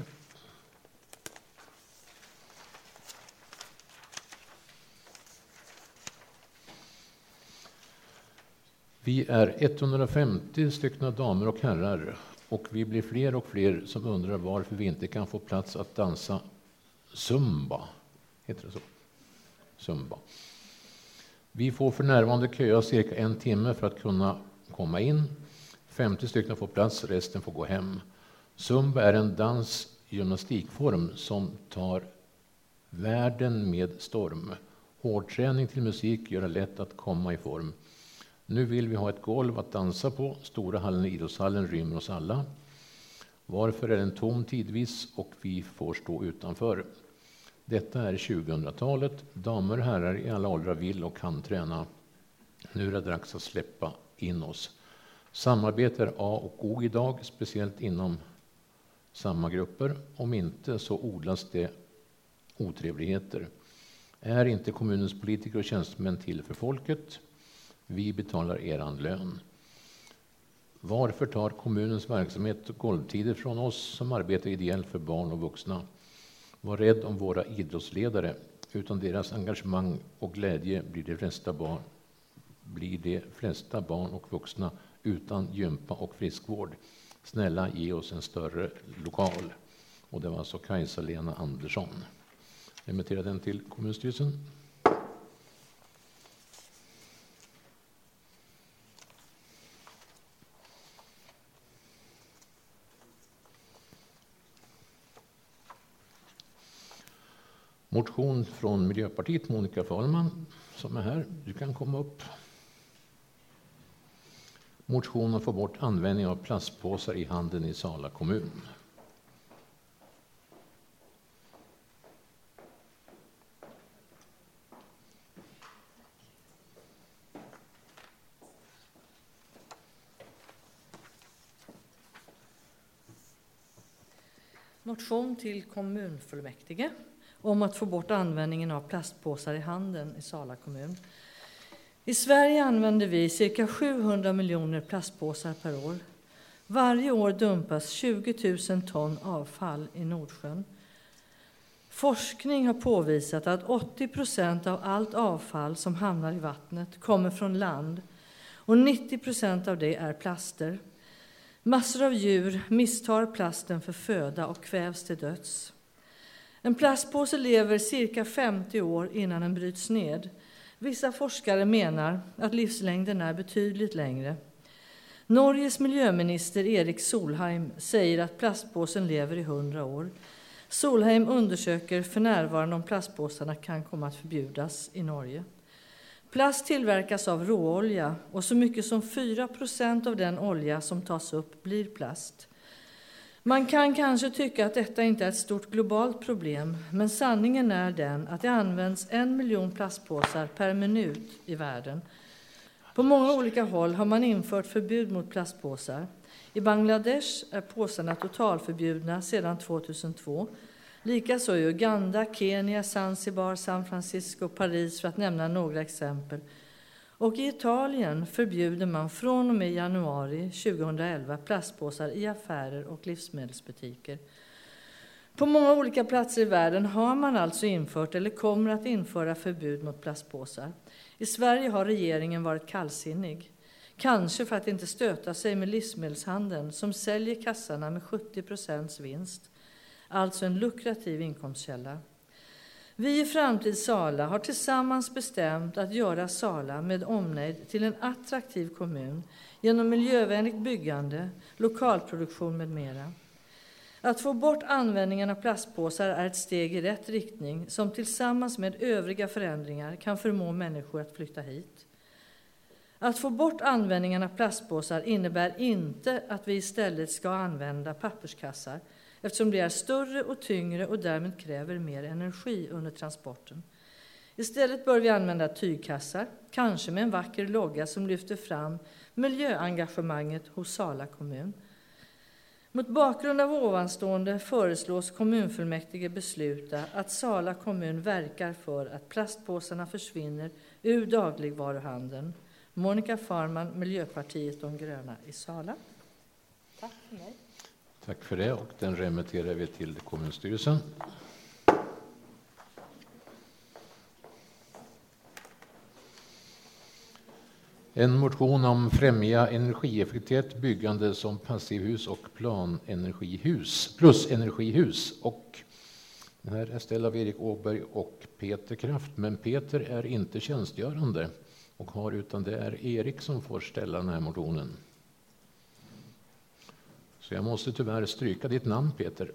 Vi är etthundrafemtio stycken damer och herrar och vi blir fler och fler som undrar varför vi inte kan få plats att dansa zumba. Heter det så? Zumba. Vi får för närvarande köa cirka en timme för att kunna komma in. femtio stycken får plats, resten får gå hem. Zumba är en dans gymnastikform som tar världen med storm. Hårdträning till musik gör det lätt att komma i form. Nu vill vi ha ett golv att dansa på. Stora hallen i idrottshallen rymmer oss alla. Varför är den tom tidvis och vi får stå utanför? Detta är tjugohundratalet. Damer och herrar i alla åldrar vill och kan träna. Nu är det dags att släppa in oss. Samarbete är A och O idag, speciellt inom samma grupper. Om inte så odlas det otrevligheter. Är inte kommunens politiker och tjänstemän till för folket? Vi betalar eran lön. Varför tar kommunens verksamhet och golvtider från oss som arbetar ideellt för barn och vuxna? Var rädd om våra idrottsledare. Utan deras engagemang och glädje blir de flesta barn, blir de flesta barn och vuxna utan gympa och friskvård. Snälla, ge oss en större lokal. Och det var alltså Kajsa-Lena Andersson. Remittera den till kommunstyrelsen. Motion från Miljöpartiet, Monica Fahlman, som är här. Du kan komma upp. Motion att få bort användning av plastpåsar i handeln i Sala kommun. Motion till kommunfullmäktige om att få bort användningen av plastpåsar i handeln i Sala kommun. I Sverige använder vi cirka sjuhundra miljoner plastpåsar per år. Varje år dumpas tjugo tusen ton avfall i Nordsjön. Forskning har påvisat att åttio procent av allt avfall som hamnar i vattnet kommer från land och nittio procent av det är plaster. Massor av djur misstar plasten för föda och kvävs till döds. En plastpåse lever cirka femtio år innan den bryts ned. Vissa forskare menar att livslängden är betydligt längre. Norges miljöminister Erik Solheim säger att plastpåsen lever i hundra år. Solheim undersöker för närvarande om plastpåsarna kan komma att förbjudas i Norge. Plast tillverkas av råolja och så mycket som fyra procent av den olja som tas upp blir plast. Man kan kanske tycka att detta inte är ett stort globalt problem, men sanningen är den att det används en miljon plastpåsar per minut i världen. På många olika håll har man infört förbud mot plastpåsar. I Bangladesh är påsarna totalförbjudna sedan två tusen två. Likaså i Uganda, Kenya, Zanzibar, San Francisco, Paris för att nämna några exempel. Och i Italien förbjuder man från och med januari tjugohundraelva plastpåsar i affärer och livsmedelsbutiker. På många olika platser i världen har man alltså infört eller kommer att införa förbud mot plastpåsar. I Sverige har regeringen varit kallsinnig. Kanske för att inte stöta sig med livsmedelshandeln som säljer kassarna med sjuttio procents vinst. Alltså en lukrativ inkomstkälla. Vi i Framtid Sala har tillsammans bestämt att göra Sala med omnejd till en attraktiv kommun genom miljövänligt byggande, lokalproduktion med mera. Att få bort användningen av plastpåsar är ett steg i rätt riktning som tillsammans med övriga förändringar kan förmå människor att flytta hit. Att få bort användningen av plastpåsar innebär inte att vi istället ska använda papperskassar, eftersom det är större och tyngre och därmed kräver mer energi under transporten. Istället bör vi använda tygkassar, kanske med en vacker logga som lyfter fram miljöengagemanget hos Sala kommun. Mot bakgrund av ovanstående föreslås kommunfullmäktige besluta att Sala kommun verkar för att plastpåsarna försvinner ur dagligvaruhandeln. Monica Farman, Miljöpartiet de gröna i Sala. Tack för mig. Tack för det, och den remitterar vi till kommunstyrelsen. En motion om främja energieffektivitet byggande som passivhus och planenergihus plus energihus. Och den här är ställd av Erik Åberg och Peter Kraft, men Peter är inte tjänstgörande och har, utan det är Erik som får ställa den här motionen. Så jag måste tyvärr stryka ditt namn, Peter.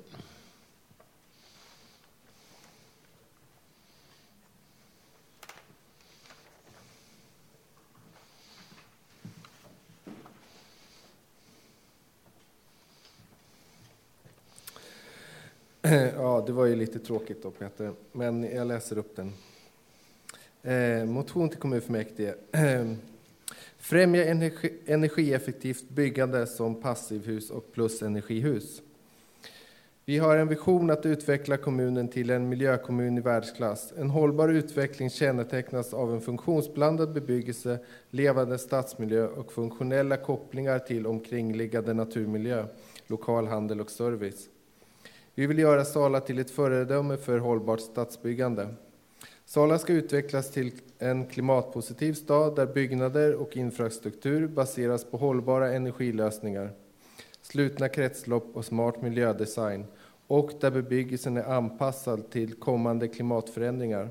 Ja, det var ju lite tråkigt då, Peter, men jag läser upp den. Eh, motion till kommunfullmäktige. Eh, främja energi, energieffektivt byggande som passivhus och plusenergihus. Vi har en vision att utveckla kommunen till en miljökommun i världsklass. En hållbar utveckling kännetecknas av en funktionsblandad bebyggelse, levande stadsmiljö och funktionella kopplingar till omkringliggande naturmiljö, lokal handel och service. Vi vill göra Sala till ett föredöme för hållbart stadsbyggande. Sala ska utvecklas till en klimatpositiv stad där byggnader och infrastruktur baseras på hållbara energilösningar, slutna kretslopp och smart miljödesign och där bebyggelsen är anpassad till kommande klimatförändringar.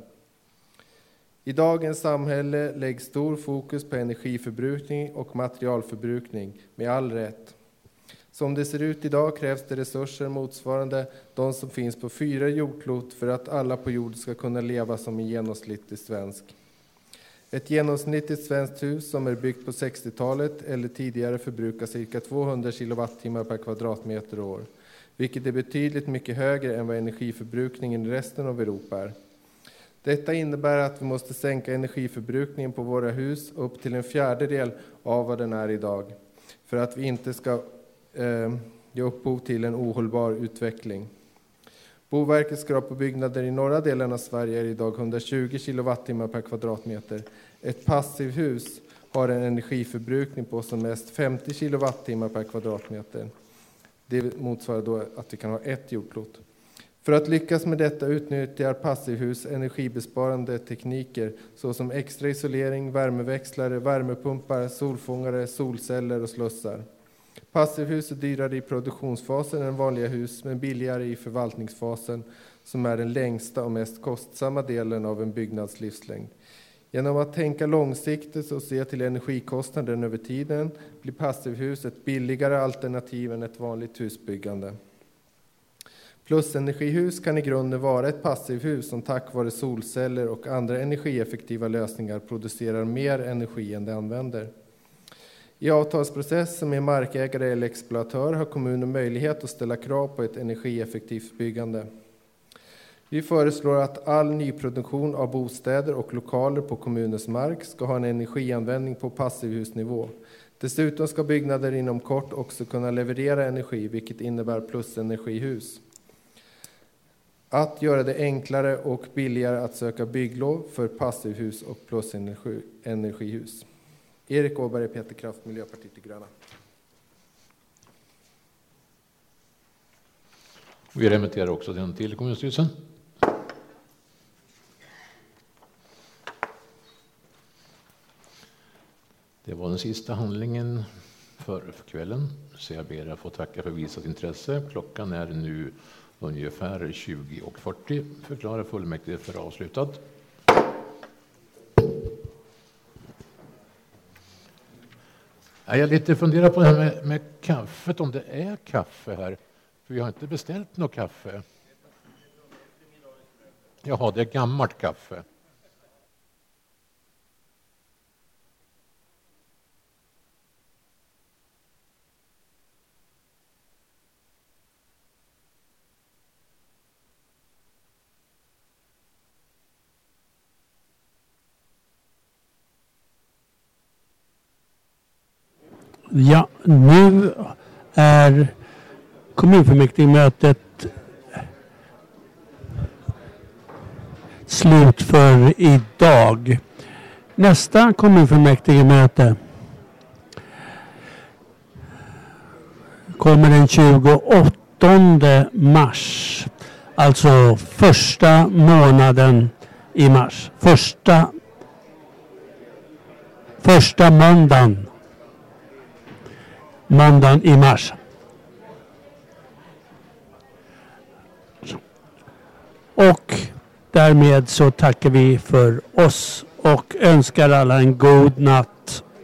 I dagens samhälle läggs stor fokus på energiförbrukning och materialförbrukning, med all rätt. Som det ser ut idag krävs det resurser motsvarande de som finns på fyra jordklot för att alla på jorden ska kunna leva som en genomsnittlig svensk. Ett genomsnittligt svenskt hus som är byggt på sextiotalet eller tidigare förbrukar cirka tvåhundra kilowattimmar per kvadratmeter och år, vilket är betydligt mycket högre än vad energiförbrukningen i resten av Europa är. Detta innebär att vi måste sänka energiförbrukningen på våra hus upp till en fjärdedel av vad den är idag, för att vi inte ska eh, ge upphov till en ohållbar utveckling. Boverkets krav på byggnader i norra delen av Sverige är idag hundratjugo kilowattimmar per kvadratmeter. Ett passivhus har en energiförbrukning på som mest femtio kilowattimmar per kvadratmeter. Det motsvarar då att vi kan ha ett jordklot. För att lyckas med detta utnyttjar passivhus energibesparande tekniker såsom extra isolering, värmeväxlare, värmepumpar, solfångare, solceller och slussar. Passivhus är dyrare i produktionsfasen än vanliga hus, men billigare i förvaltningsfasen, som är den längsta och mest kostsamma delen av en byggnads livslängd. Genom att tänka långsiktigt och se till energikostnaden över tiden blir passivhus ett billigare alternativ än ett vanligt husbyggande. Plusenergihus kan i grunden vara ett passivhus som tack vare solceller och andra energieffektiva lösningar producerar mer energi än det använder. I avtalsprocessen med markägare eller exploatör har kommunen möjlighet att ställa krav på ett energieffektivt byggande. Vi föreslår att all nyproduktion av bostäder och lokaler på kommunens mark ska ha en energianvändning på passivhusnivå. Dessutom ska byggnader inom kort också kunna leverera energi, vilket innebär plusenergihus. Att göra det enklare och billigare att söka bygglov för passivhus och plusenergihus. Erik Åberg, Peter Kraft, Miljöpartiet de gröna. Vi remitterar också den till kommunstyrelsen. Det var den sista handlingen för kvällen, så jag ber att få tacka för visat intresse. Klockan är nu ungefär tjugo och fyrtio. Förklarar fullmäktige för avslutad. Jag är lite funderar på det här med, med kaffet, om det är kaffe här. För vi har inte beställt något kaffe. Jaha, det är gammalt kaffe. Ja, nu är kommunfullmäktigemötet slut för idag. Nästa kommunfullmäktigemöte kommer den tjugoåttonde mars. Alltså första månaden i mars. Första, första måndagen. Måndagen i mars. Och därmed så tackar vi för oss och önskar alla en god natt.